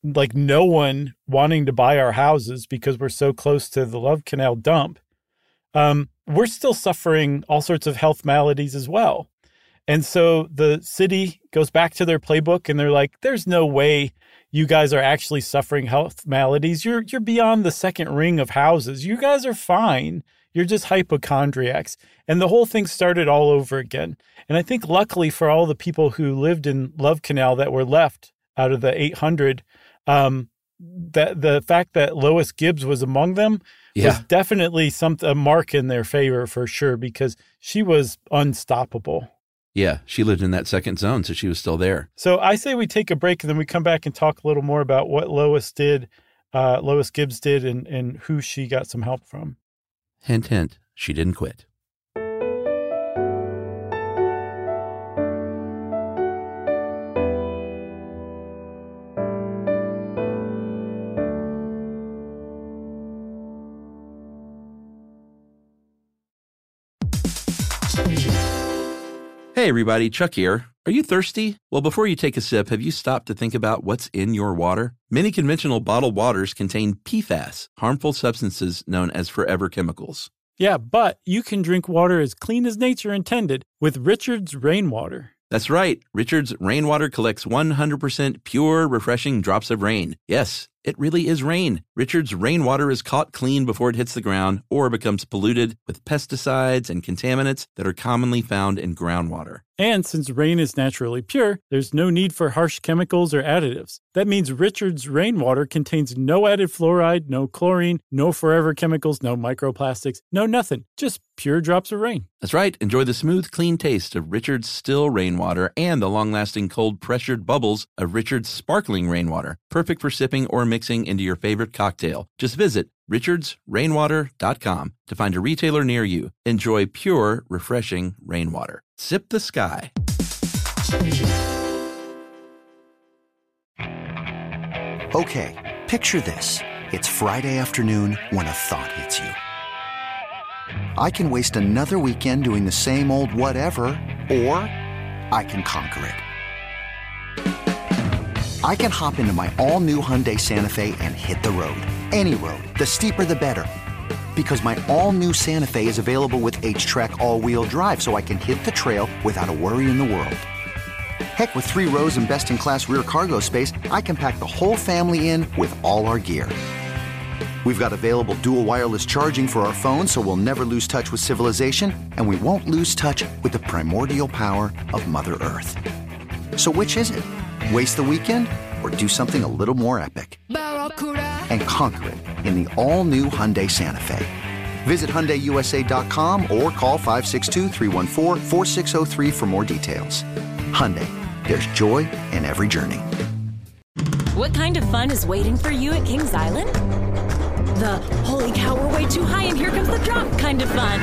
Speaker 1: like no one wanting to buy our houses because we're so close to the Love Canal dump, um, we're still suffering all sorts of health maladies as well. And so the city goes back to their playbook and they're like, there's no way you guys are actually suffering health maladies. You're you're beyond the second ring of houses. You guys are fine. You're just hypochondriacs. And the whole thing started all over again. And I think luckily for all the people who lived in Love Canal that were left out of the eight hundred, um, that the fact that Lois Gibbs was among them yeah. was definitely some, a mark in their favor for sure, because she was unstoppable.
Speaker 3: Yeah, she lived in that second zone, so she was still there.
Speaker 1: So I say we take a break and then we come back and talk a little more about what Lois did, uh, Lois Gibbs did, and, and who she got some help from.
Speaker 3: Hint, hint, she didn't quit.
Speaker 4: Hey everybody, Chuck here. Are you thirsty? Well, before you take a sip, have you stopped to think about what's in your water? Many conventional bottled waters contain P FAS, harmful substances known as forever chemicals.
Speaker 1: Yeah, but you can drink water as clean as nature intended with Richard's Rainwater.
Speaker 4: That's right. Richard's Rainwater collects one hundred percent pure, refreshing drops of rain. Yes, it really is rain. Richard's Rainwater is caught clean before it hits the ground or becomes polluted with pesticides and contaminants that are commonly found in groundwater.
Speaker 1: And since rain is naturally pure, there's no need for harsh chemicals or additives. That means Richard's Rainwater contains no added fluoride, no chlorine, no forever chemicals, no microplastics, no nothing. Just pure drops of rain.
Speaker 4: That's right. Enjoy the smooth, clean taste of Richard's still rainwater and the long-lasting cold pressured bubbles of Richard's sparkling rainwater. Perfect for sipping or mixing into your favorite cocktail. Just visit richards rainwater dot com to find a retailer near you. Enjoy pure, refreshing rainwater. Sip the sky.
Speaker 5: Okay, picture this. It's Friday afternoon when a thought hits you. I can waste another weekend doing the same old whatever, or I can conquer it. I can hop into my all-new Hyundai Santa Fe and hit the road. Any road. The steeper, the better. Because my all-new Santa Fe is available with H-Track all-wheel drive, so I can hit the trail without a worry in the world. Heck, with three rows and best-in-class rear cargo space, I can pack the whole family in with all our gear. We've got available dual wireless charging for our phones, so we'll never lose touch with civilization, and we won't lose touch with the primordial power of Mother Earth. So which is it? Waste the weekend or do something a little more epic? And conquer it in the all-new Hyundai Santa Fe. Visit Hyundai U S A dot com or call five six two, three one four, four six zero three for more details. Hyundai, there's joy in every journey.
Speaker 6: What kind of fun is waiting for you at Kings Island? The holy cow, we're way too high and here comes the drop kind of fun.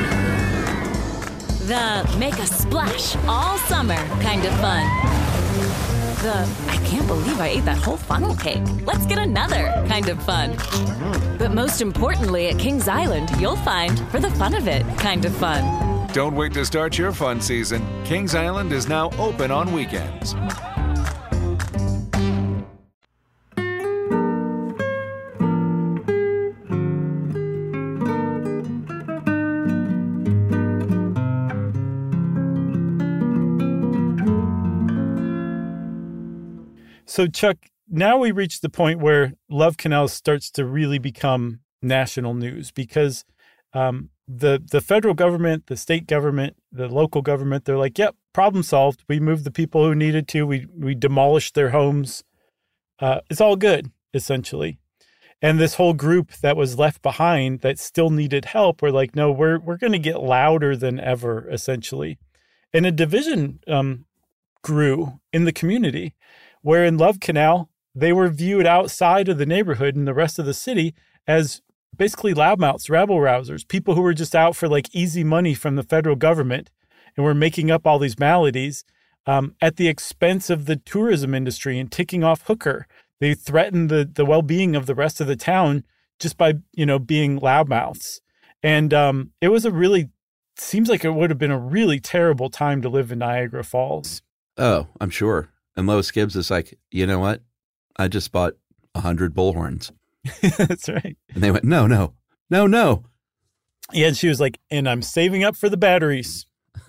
Speaker 6: The make a splash all summer kind of fun. The I can't believe I ate that whole funnel cake. Let's get another kind of fun. But most importantly, at Kings Island, you'll find for the fun of it kind of fun.
Speaker 7: Don't wait to start your fun season. Kings Island is now open on weekends.
Speaker 1: So, Chuck, now we reach the point where Love Canal starts to really become national news because um, the the federal government, the state government, the local government, they're like, yep, problem solved. We moved the people who needed to. We we demolished their homes. Uh, it's all good, essentially. And this whole group that was left behind that still needed help were like, no, we're we're going to get louder than ever, essentially. And a division um, grew in the community. Where in Love Canal, they were viewed outside of the neighborhood and the rest of the city as basically loudmouths, rabble-rousers, people who were just out for like easy money from the federal government and were making up all these maladies um, at the expense of the tourism industry and ticking off hooker. They threatened the the well-being of the rest of the town just by, you know, being loudmouths. And um, it was a really, seems like it would have been a really terrible time to live in Niagara Falls.
Speaker 3: Oh, I'm sure. And Lois Gibbs is like, you know what? I just bought a hundred bullhorns.
Speaker 1: That's right.
Speaker 3: And they went, no, no, no, no.
Speaker 1: Yeah, and she was like, and I'm saving up for the batteries.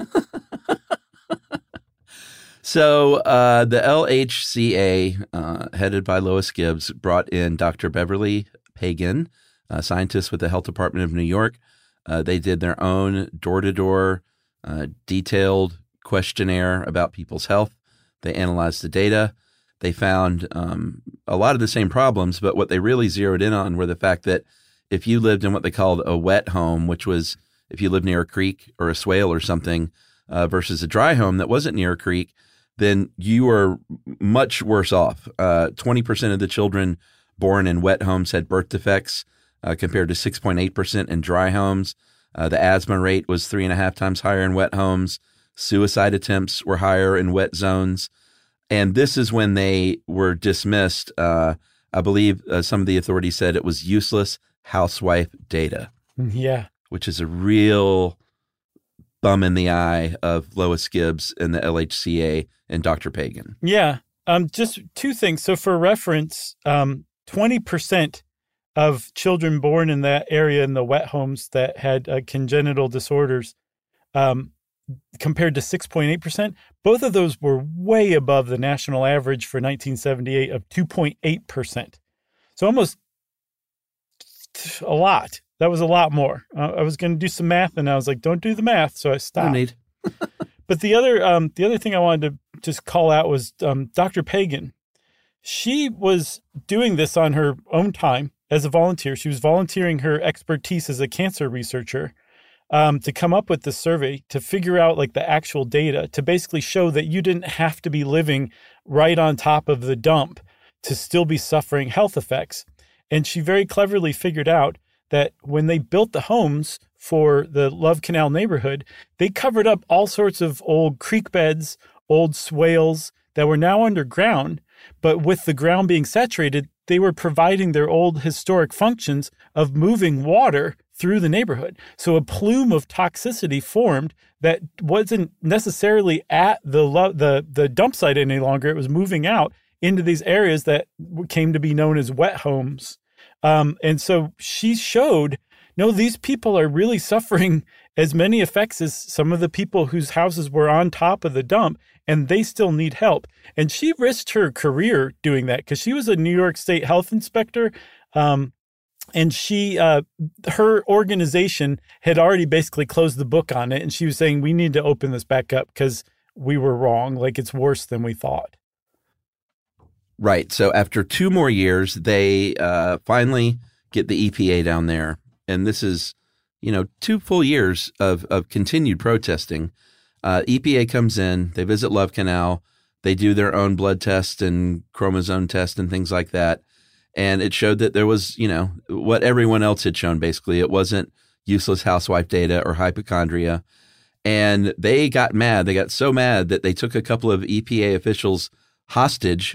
Speaker 3: So uh, the L H C A, uh, headed by Lois Gibbs, brought in Doctor Beverly Pagan, a scientist with the Health Department of New York. Uh, they did their own door-to-door, uh, detailed questionnaire about people's health. They analyzed the data. They found um, a lot of the same problems, but what they really zeroed in on were the fact that if you lived in what they called a wet home, which was if you lived near a creek or a swale or something, uh, versus a dry home that wasn't near a creek, then you were much worse off. Uh, twenty percent of the children born in wet homes had birth defects uh, compared to six point eight percent in dry homes. Uh, the asthma rate was three and a half times higher in wet homes. Suicide attempts were higher in wet zones. And this is when they were dismissed. Uh, I believe uh, some of the authorities said it was useless housewife data.
Speaker 1: Yeah.
Speaker 3: Which is a real bum in the eye of Lois Gibbs and the L H C A and Doctor Pagan.
Speaker 1: Yeah. Um, just two things. So for reference, um, twenty percent of children born in that area in the wet homes that had uh, congenital disorders, um, compared to six point eight percent, both of those were way above the national average for nineteen seventy-eight of two point eight percent. So almost a lot. That was a lot more. Uh, I was going to do some math, and I was like, don't do the math, so I stopped.
Speaker 3: No need.
Speaker 1: But the other um, the other thing I wanted to just call out was um, Doctor Pagan. She was doing this on her own time as a volunteer. She was volunteering her expertise as a cancer researcher um, to come up with this survey, to figure out like the actual data, to basically show that you didn't have to be living right on top of the dump to still be suffering health effects. And she very cleverly figured out that when they built the homes for the Love Canal neighborhood, they covered up all sorts of old creek beds, old swales that were now underground. But with the ground being saturated, they were providing their old historic functions of moving water through the neighborhood. So a plume of toxicity formed that wasn't necessarily at the lo- the the dump site any longer. It was moving out into these areas that came to be known as wet homes. Um, and so she showed, no, these people are really suffering as many effects as some of the people whose houses were on top of the dump, and they still need help. And she risked her career doing that because she was a New York State health inspector. Um, and she, uh, her organization had already basically closed the book on it. And she was saying, we need to open this back up because we were wrong. Like, it's worse than we thought.
Speaker 3: Right. So after two more years, they uh, finally get the E P A down there. And this is, you know, two full years of, of continued protesting. Uh, E P A comes in, they visit Love Canal, they do their own blood test and chromosome test and things like that. And it showed that there was, you know, what everyone else had shown, basically. It wasn't useless housewife data or hypochondria. And they got mad. They got so mad that they took a couple of E P A officials hostage.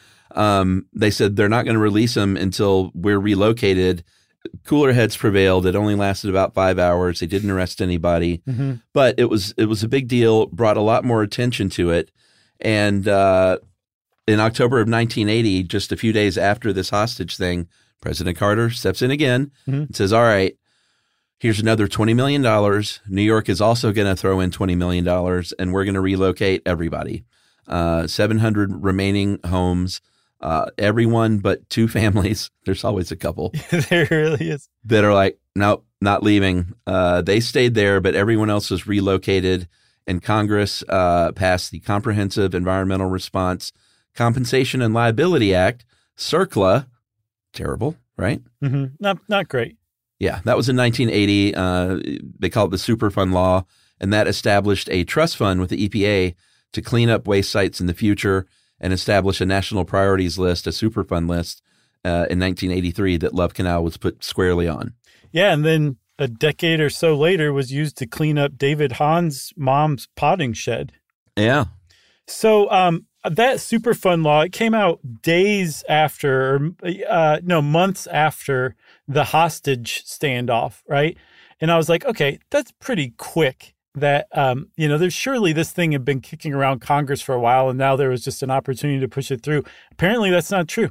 Speaker 3: Um, they said they're not going to release them until we're relocated. Cooler heads prevailed. It only lasted about five hours. They didn't arrest anybody, mm-hmm. but it was it was a big deal. Brought a lot more attention to it. And uh, in October of nineteen eighty, just a few days after this hostage thing, President Carter steps in again mm-hmm. and says, "All right, here's another twenty million dollars. New York is also going to throw in twenty million dollars, and we're going to relocate everybody. Uh, seven hundred remaining homes." Uh, everyone but two families, there's always a couple.
Speaker 1: There really is.
Speaker 3: That are like, nope, not leaving. Uh, they stayed there, but everyone else was relocated. And Congress uh, passed the Comprehensive Environmental Response Compensation and Liability Act, CERCLA. Terrible, right?
Speaker 1: Mm-hmm. Not not great.
Speaker 3: Yeah, that was in nineteen eighty. Uh, they call it the Superfund Law. And that established a trust fund with the E P A to clean up waste sites in the future and establish a national priorities list, a Superfund list, uh, in nineteen eighty-three that Love Canal was put squarely on.
Speaker 1: Yeah, and then a decade or so later was used to clean up David Hahn's mom's potting shed.
Speaker 3: Yeah.
Speaker 1: So um, that Superfund law, it came out days after, uh, no, months after the hostage standoff, right? And I was like, okay, that's pretty quick. That, um, you know, there's surely this thing had been kicking around Congress for a while, and now there was just an opportunity to push it through. Apparently that's not true.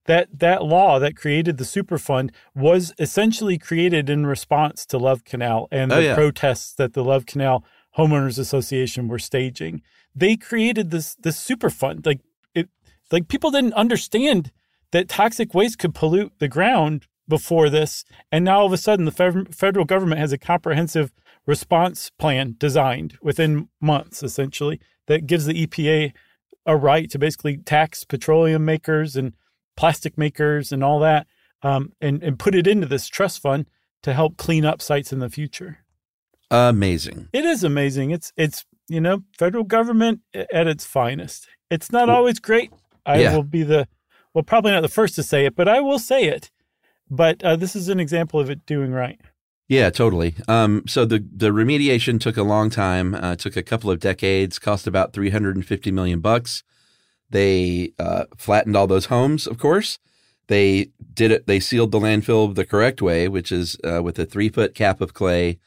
Speaker 1: that that law that created the Superfund was essentially created in response to Love Canal and the
Speaker 3: oh, yeah.
Speaker 1: protests that the Love Canal Homeowners Association were staging. They created this this Superfund. Like it, like people didn't understand that toxic waste could pollute the ground before this, and now all of a sudden the fe- federal government has a comprehensive response plan designed within months, essentially, that gives the E P A a right to basically tax petroleum makers and plastic makers and all that, um, and, and put it into this trust fund to help clean up sites in the future.
Speaker 3: Amazing.
Speaker 1: It is amazing. It's, it's you know, federal government at its finest. It's not always great. I
Speaker 3: yeah.
Speaker 1: will be the, well, probably not the first to say it, but I will say it. But uh, this is an example of it doing right.
Speaker 3: Yeah, totally. Um, so the, the remediation took a long time, uh, took a couple of decades, cost about three hundred fifty million bucks. They uh, flattened all those homes, of course. They did it. They sealed the landfill the correct way, which is uh, with a three foot cap of clay,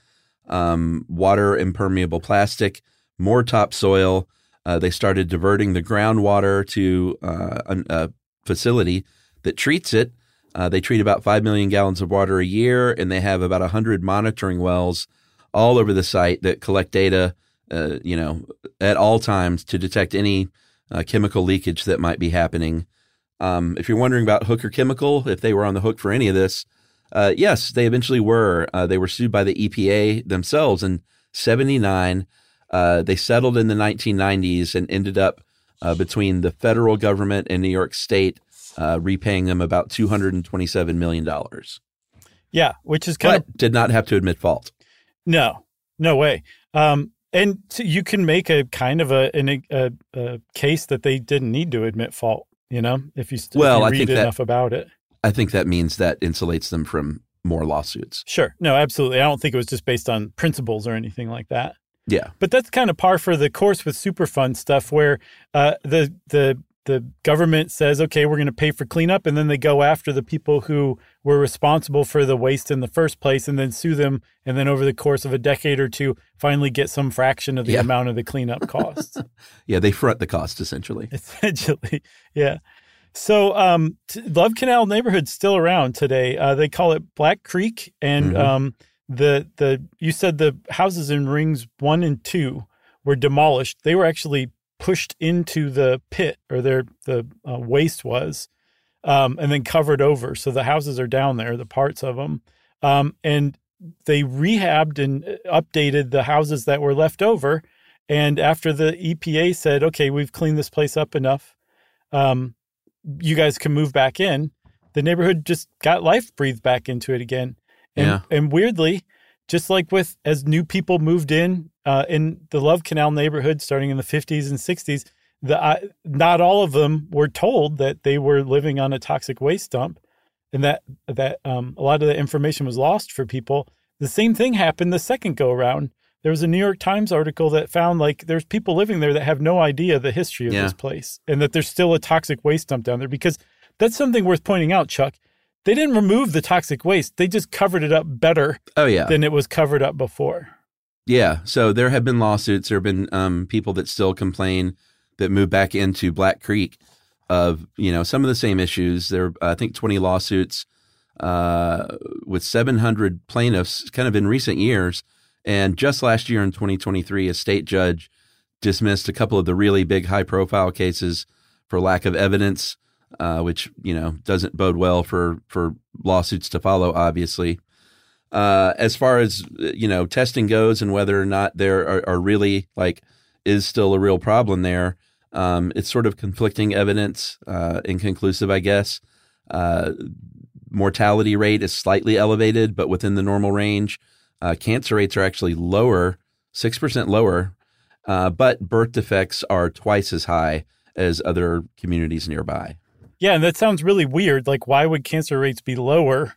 Speaker 3: um, water impermeable plastic, more topsoil. Uh, they started diverting the groundwater to uh, a, a facility that treats it. Uh, they treat about five million gallons of water a year, and they have about one hundred monitoring wells all over the site that collect data, uh, you know, at all times to detect any uh, chemical leakage that might be happening. Um, if you're wondering about Hooker Chemical, if they were on the hook for any of this, uh, yes, they eventually were. Uh, they were sued by the E P A themselves in seventy-nine. Uh, they settled in the nineteen nineties and ended up uh, between the federal government and New York State Uh, repaying them about two hundred twenty-seven million dollars.
Speaker 1: Yeah, which is kind
Speaker 3: but
Speaker 1: of...
Speaker 3: did not have to admit fault.
Speaker 1: No, no way. Um, and so you can make a kind of a, an, a, a case that they didn't need to admit fault, you know, if you, st-
Speaker 3: well,
Speaker 1: if you
Speaker 3: I
Speaker 1: read
Speaker 3: think
Speaker 1: enough
Speaker 3: that,
Speaker 1: about it.
Speaker 3: I think that means that insulates them from more lawsuits.
Speaker 1: Sure. No, absolutely. I don't think it was just based on principles or anything like that.
Speaker 3: Yeah.
Speaker 1: But that's kind of par for the course with Superfund stuff where uh, the the the government says, okay, we're going to pay for cleanup, and then they go after the people who were responsible for the waste in the first place and then sue them, and then over the course of a decade or two, finally get some fraction of the
Speaker 3: yeah.
Speaker 1: amount of the cleanup costs.
Speaker 3: yeah, they front the cost, essentially.
Speaker 1: Essentially, yeah. So um, t- Love Canal neighborhood's still around today. Uh, they call it Black Creek, and
Speaker 3: mm-hmm. um,
Speaker 1: the the you said the houses in rings one and two were demolished. They were actually pushed into the pit, or their the uh, waste was, um, and then covered over. So the houses are down there, the parts of them, um, and they rehabbed and updated the houses that were left over. And after the E P A said, okay, we've cleaned this place up enough, um, you guys can move back in, the neighborhood just got life breathed back into it again. And,
Speaker 3: yeah.
Speaker 1: and weirdly, just like with as new people moved in uh, in the Love Canal neighborhood starting in the fifties and sixties, the, uh, not all of them were told that they were living on a toxic waste dump, and that that um, a lot of the information was lost for people. The same thing happened the second go around. There was a New York Times article that found like there's people living there that have no idea the history of
Speaker 3: yeah.
Speaker 1: this place, and that there's still a toxic waste dump down there, because that's something worth pointing out, Chuck. They didn't remove the toxic waste. They just covered it up better
Speaker 3: oh, yeah.
Speaker 1: than it was covered up before.
Speaker 3: Yeah. So there have been lawsuits. There have been um, people that still complain that move back into Black Creek of, you know, some of the same issues. There are, I think, twenty lawsuits uh, with seven hundred plaintiffs kind of in recent years. And just last year in twenty twenty-three, a state judge dismissed a couple of the really big high-profile cases for lack of evidence, uh, which, you know, doesn't bode well for, for lawsuits to follow, obviously. Uh, as far as, you know, testing goes and whether or not there are, are really, like, is still a real problem there, um, it's sort of conflicting evidence, uh, inconclusive, I guess. Uh, mortality rate is slightly elevated, but within the normal range. Uh, cancer rates are actually lower, six percent lower, uh, but birth defects are twice as high as other communities nearby.
Speaker 1: Yeah, and that sounds really weird. Like, why would cancer rates be lower?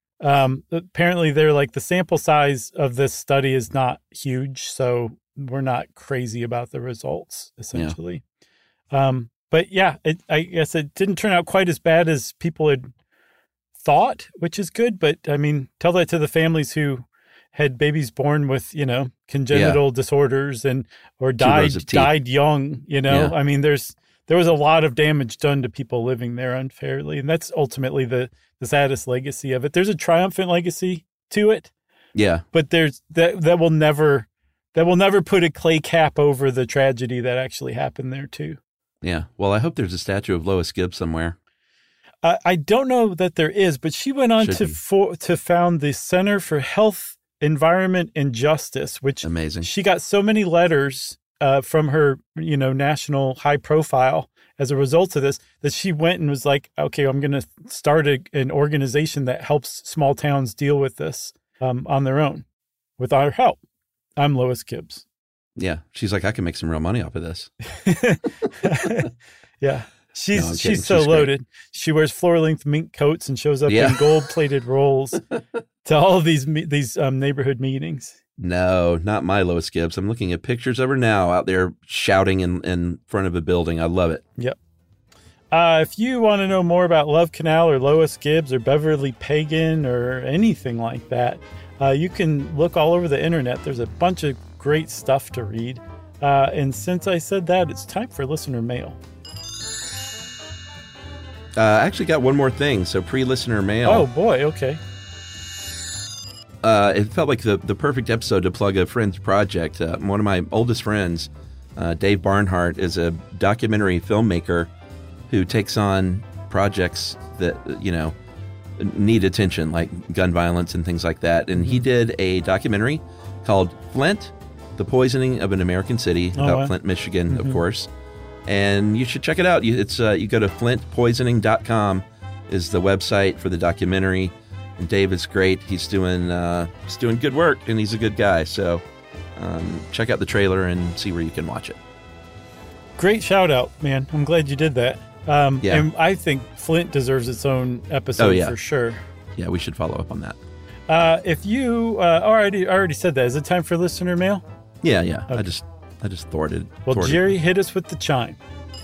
Speaker 1: Um, apparently, they're like the sample size of this study is not huge, so we're not crazy about the results, essentially. Yeah. Um, but yeah, it, I guess it didn't turn out quite as bad as people had thought, which is good. But I mean, tell that to the families who had babies born with, you know, congenital yeah. disorders and or died died young. You know, yeah. I mean, there's there was a lot of damage done to people living there unfairly. And that's ultimately the, the saddest legacy of it. There's a triumphant legacy to it.
Speaker 3: Yeah.
Speaker 1: But there's that that will never that will never put a clay cap over the tragedy that actually happened there too.
Speaker 3: Yeah. Well, I hope there's a statue of Lois Gibbs somewhere.
Speaker 1: Uh, I don't know that there is, but she went on
Speaker 3: Should
Speaker 1: to
Speaker 3: be.
Speaker 1: for, to found the Center for Health, Environment, and Justice, which
Speaker 3: Amazing.
Speaker 1: She got so many letters uh, from her, you know, national high profile as a result of this that she went and was like, okay, I'm going to start a, an organization that helps small towns deal with this um, on their own with our help. I'm Lois Gibbs.
Speaker 3: Yeah. She's like, I can make some real money off of this.
Speaker 1: Yeah. She's
Speaker 3: No, I'm
Speaker 1: she's
Speaker 3: kidding.
Speaker 1: so
Speaker 3: She's great.
Speaker 1: loaded. She wears floor-length mink coats and shows up
Speaker 3: Yeah.
Speaker 1: in gold-plated rolls to all of these me- these um, neighborhood meetings.
Speaker 3: No, not my Lois Gibbs. I'm looking at pictures of her now out there shouting in, in front of a building. I love it.
Speaker 1: Yep. Uh, if you want to know more about Love Canal or Lois Gibbs or Beverly Pagan or anything like that, uh, you can look all over the internet. There's a bunch of great stuff to read. Uh, and since I said that, it's time for listener mail.
Speaker 3: Uh, I actually got one more thing. So pre-listener mail.
Speaker 1: Oh, boy. Okay.
Speaker 3: Uh, it felt like the, the perfect episode to plug a friend's project. Uh, one of my oldest friends, uh, Dave Barnhart, is a documentary filmmaker who takes on projects that, you know, need attention, like gun violence and things like that. And he did a documentary called Flint, The Poisoning of an American City,
Speaker 1: Oh,
Speaker 3: about
Speaker 1: wow.
Speaker 3: Flint, Michigan, of course. And you should check it out. You, it's uh, you go to flint poisoning dot com is the website for the documentary. And Dave is great. He's doing uh, he's doing good work, and he's a good guy. So um, check out the trailer and see where you can watch it.
Speaker 1: Great shout out, man. I'm glad you did that. Um,
Speaker 3: Yeah.
Speaker 1: And I think Flint deserves its own episode
Speaker 3: Oh, yeah.
Speaker 1: for sure.
Speaker 3: Yeah, we should follow up on that.
Speaker 1: Uh, if you uh, already already said that, is it time for listener mail?
Speaker 3: Yeah, yeah. I
Speaker 1: Okay.
Speaker 3: just I just thwarted.
Speaker 1: Well,
Speaker 3: thwarted.
Speaker 1: Jerry, hit us with the chime.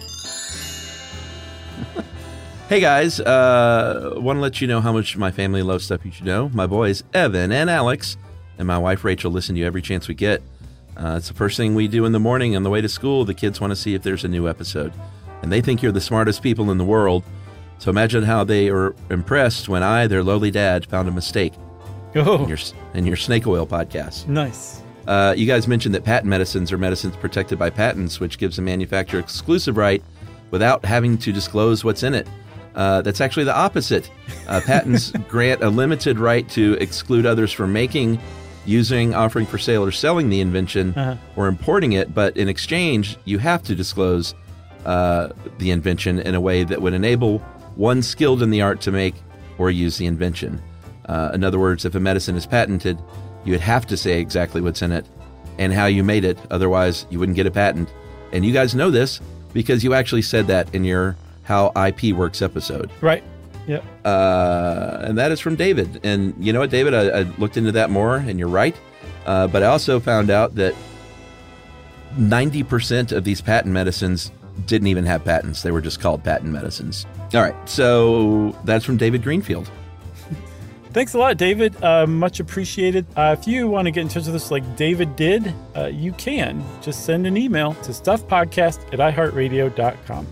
Speaker 3: Hey guys, uh, want to let you know how much my family loves Stuff You Should Know. My boys Evan and Alex and my wife Rachel listen to you every chance we get. Uh, it's the first thing we do in the morning on the way to school. The kids want to see if there's a new episode, and they think you're the smartest people in the world. So imagine how they were impressed when I, their lowly dad, found a mistake
Speaker 1: Oh,
Speaker 3: in your in your snake oil podcast.
Speaker 1: nice.
Speaker 3: Uh, you guys mentioned that patent medicines are medicines protected by patents, which gives the manufacturer exclusive right without having to disclose what's in it. Uh, that's actually the opposite. Uh, patents grant a limited right to exclude others from making, using, offering for sale, or selling the invention
Speaker 1: Uh-huh.
Speaker 3: or importing it. But in exchange, you have to disclose uh, the invention in a way that would enable one skilled in the art to make or use the invention. Uh, in other words, if a medicine is patented, you would have to say exactly what's in it and how you made it. Otherwise, you wouldn't get a patent. And you guys know this because you actually said that in your How I P Works episode.
Speaker 1: Right. Yep.
Speaker 3: Uh, and that is from David. And you know what, David? I, I looked into that more, and you're right. Uh, but I also found out that ninety percent of these patent medicines didn't even have patents. They were just called patent medicines. All right. So that's from David Greenfield.
Speaker 1: Thanks a lot, David. Uh, much appreciated. Uh, if you want to get in touch with us like David did, uh, you can. Just send an email to stuffpodcast at i heart radio dot com.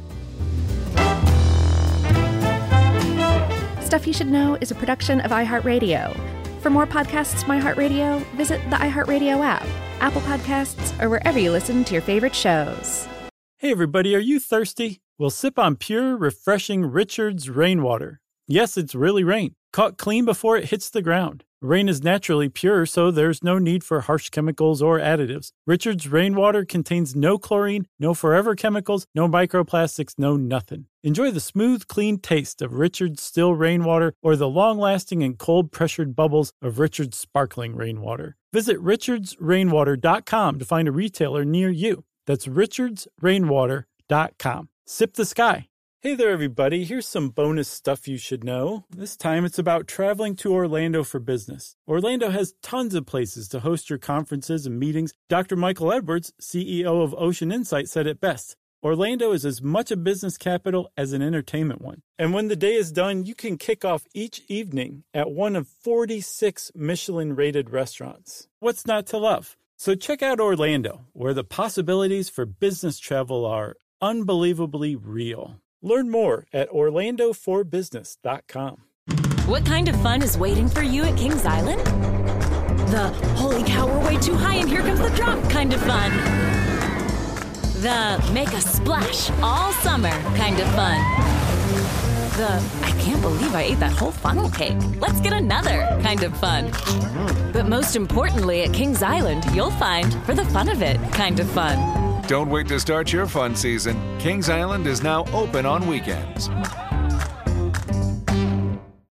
Speaker 2: Stuff You Should Know is a production of iHeartRadio. For more podcasts from iHeartRadio, visit the iHeartRadio app, Apple Podcasts, or wherever you listen to your favorite shows.
Speaker 1: Hey, everybody, are you thirsty? Well, sip on pure, refreshing Richard's rainwater. Yes, it's really rain, caught clean before it hits the ground. Rain is naturally pure, so there's no need for harsh chemicals or additives. Richard's rainwater contains no chlorine, no forever chemicals, no microplastics, no nothing. Enjoy the smooth, clean taste of Richard's still rainwater or the long-lasting and cold-pressured bubbles of Richard's sparkling rainwater. Visit richards rainwater dot com to find a retailer near you. That's richards rainwater dot com. Sip the sky. Hey there, everybody. Here's some bonus stuff you should know. This time it's about traveling to Orlando for business. Orlando has tons of places to host your conferences and meetings. Doctor Michael Edwards, C E O of Ocean Insight, said it best. Orlando is as much a business capital as an entertainment one. And when the day is done, you can kick off each evening at one of forty-six Michelin-rated restaurants. What's not to love? So check out Orlando, where the possibilities for business travel are unbelievably real. Learn more at orlando for business dot com.
Speaker 6: What kind of fun is waiting for you at Kings Island? The holy cow, we're way too high and here comes the drop kind of fun. The make a splash all summer kind of fun. The I can't believe I ate that whole funnel cake. Let's get another kind of fun. But most importantly at Kings Island, you'll find for the fun of it kind of fun.
Speaker 7: Don't wait to start your fun season. Kings Island is now open on weekends.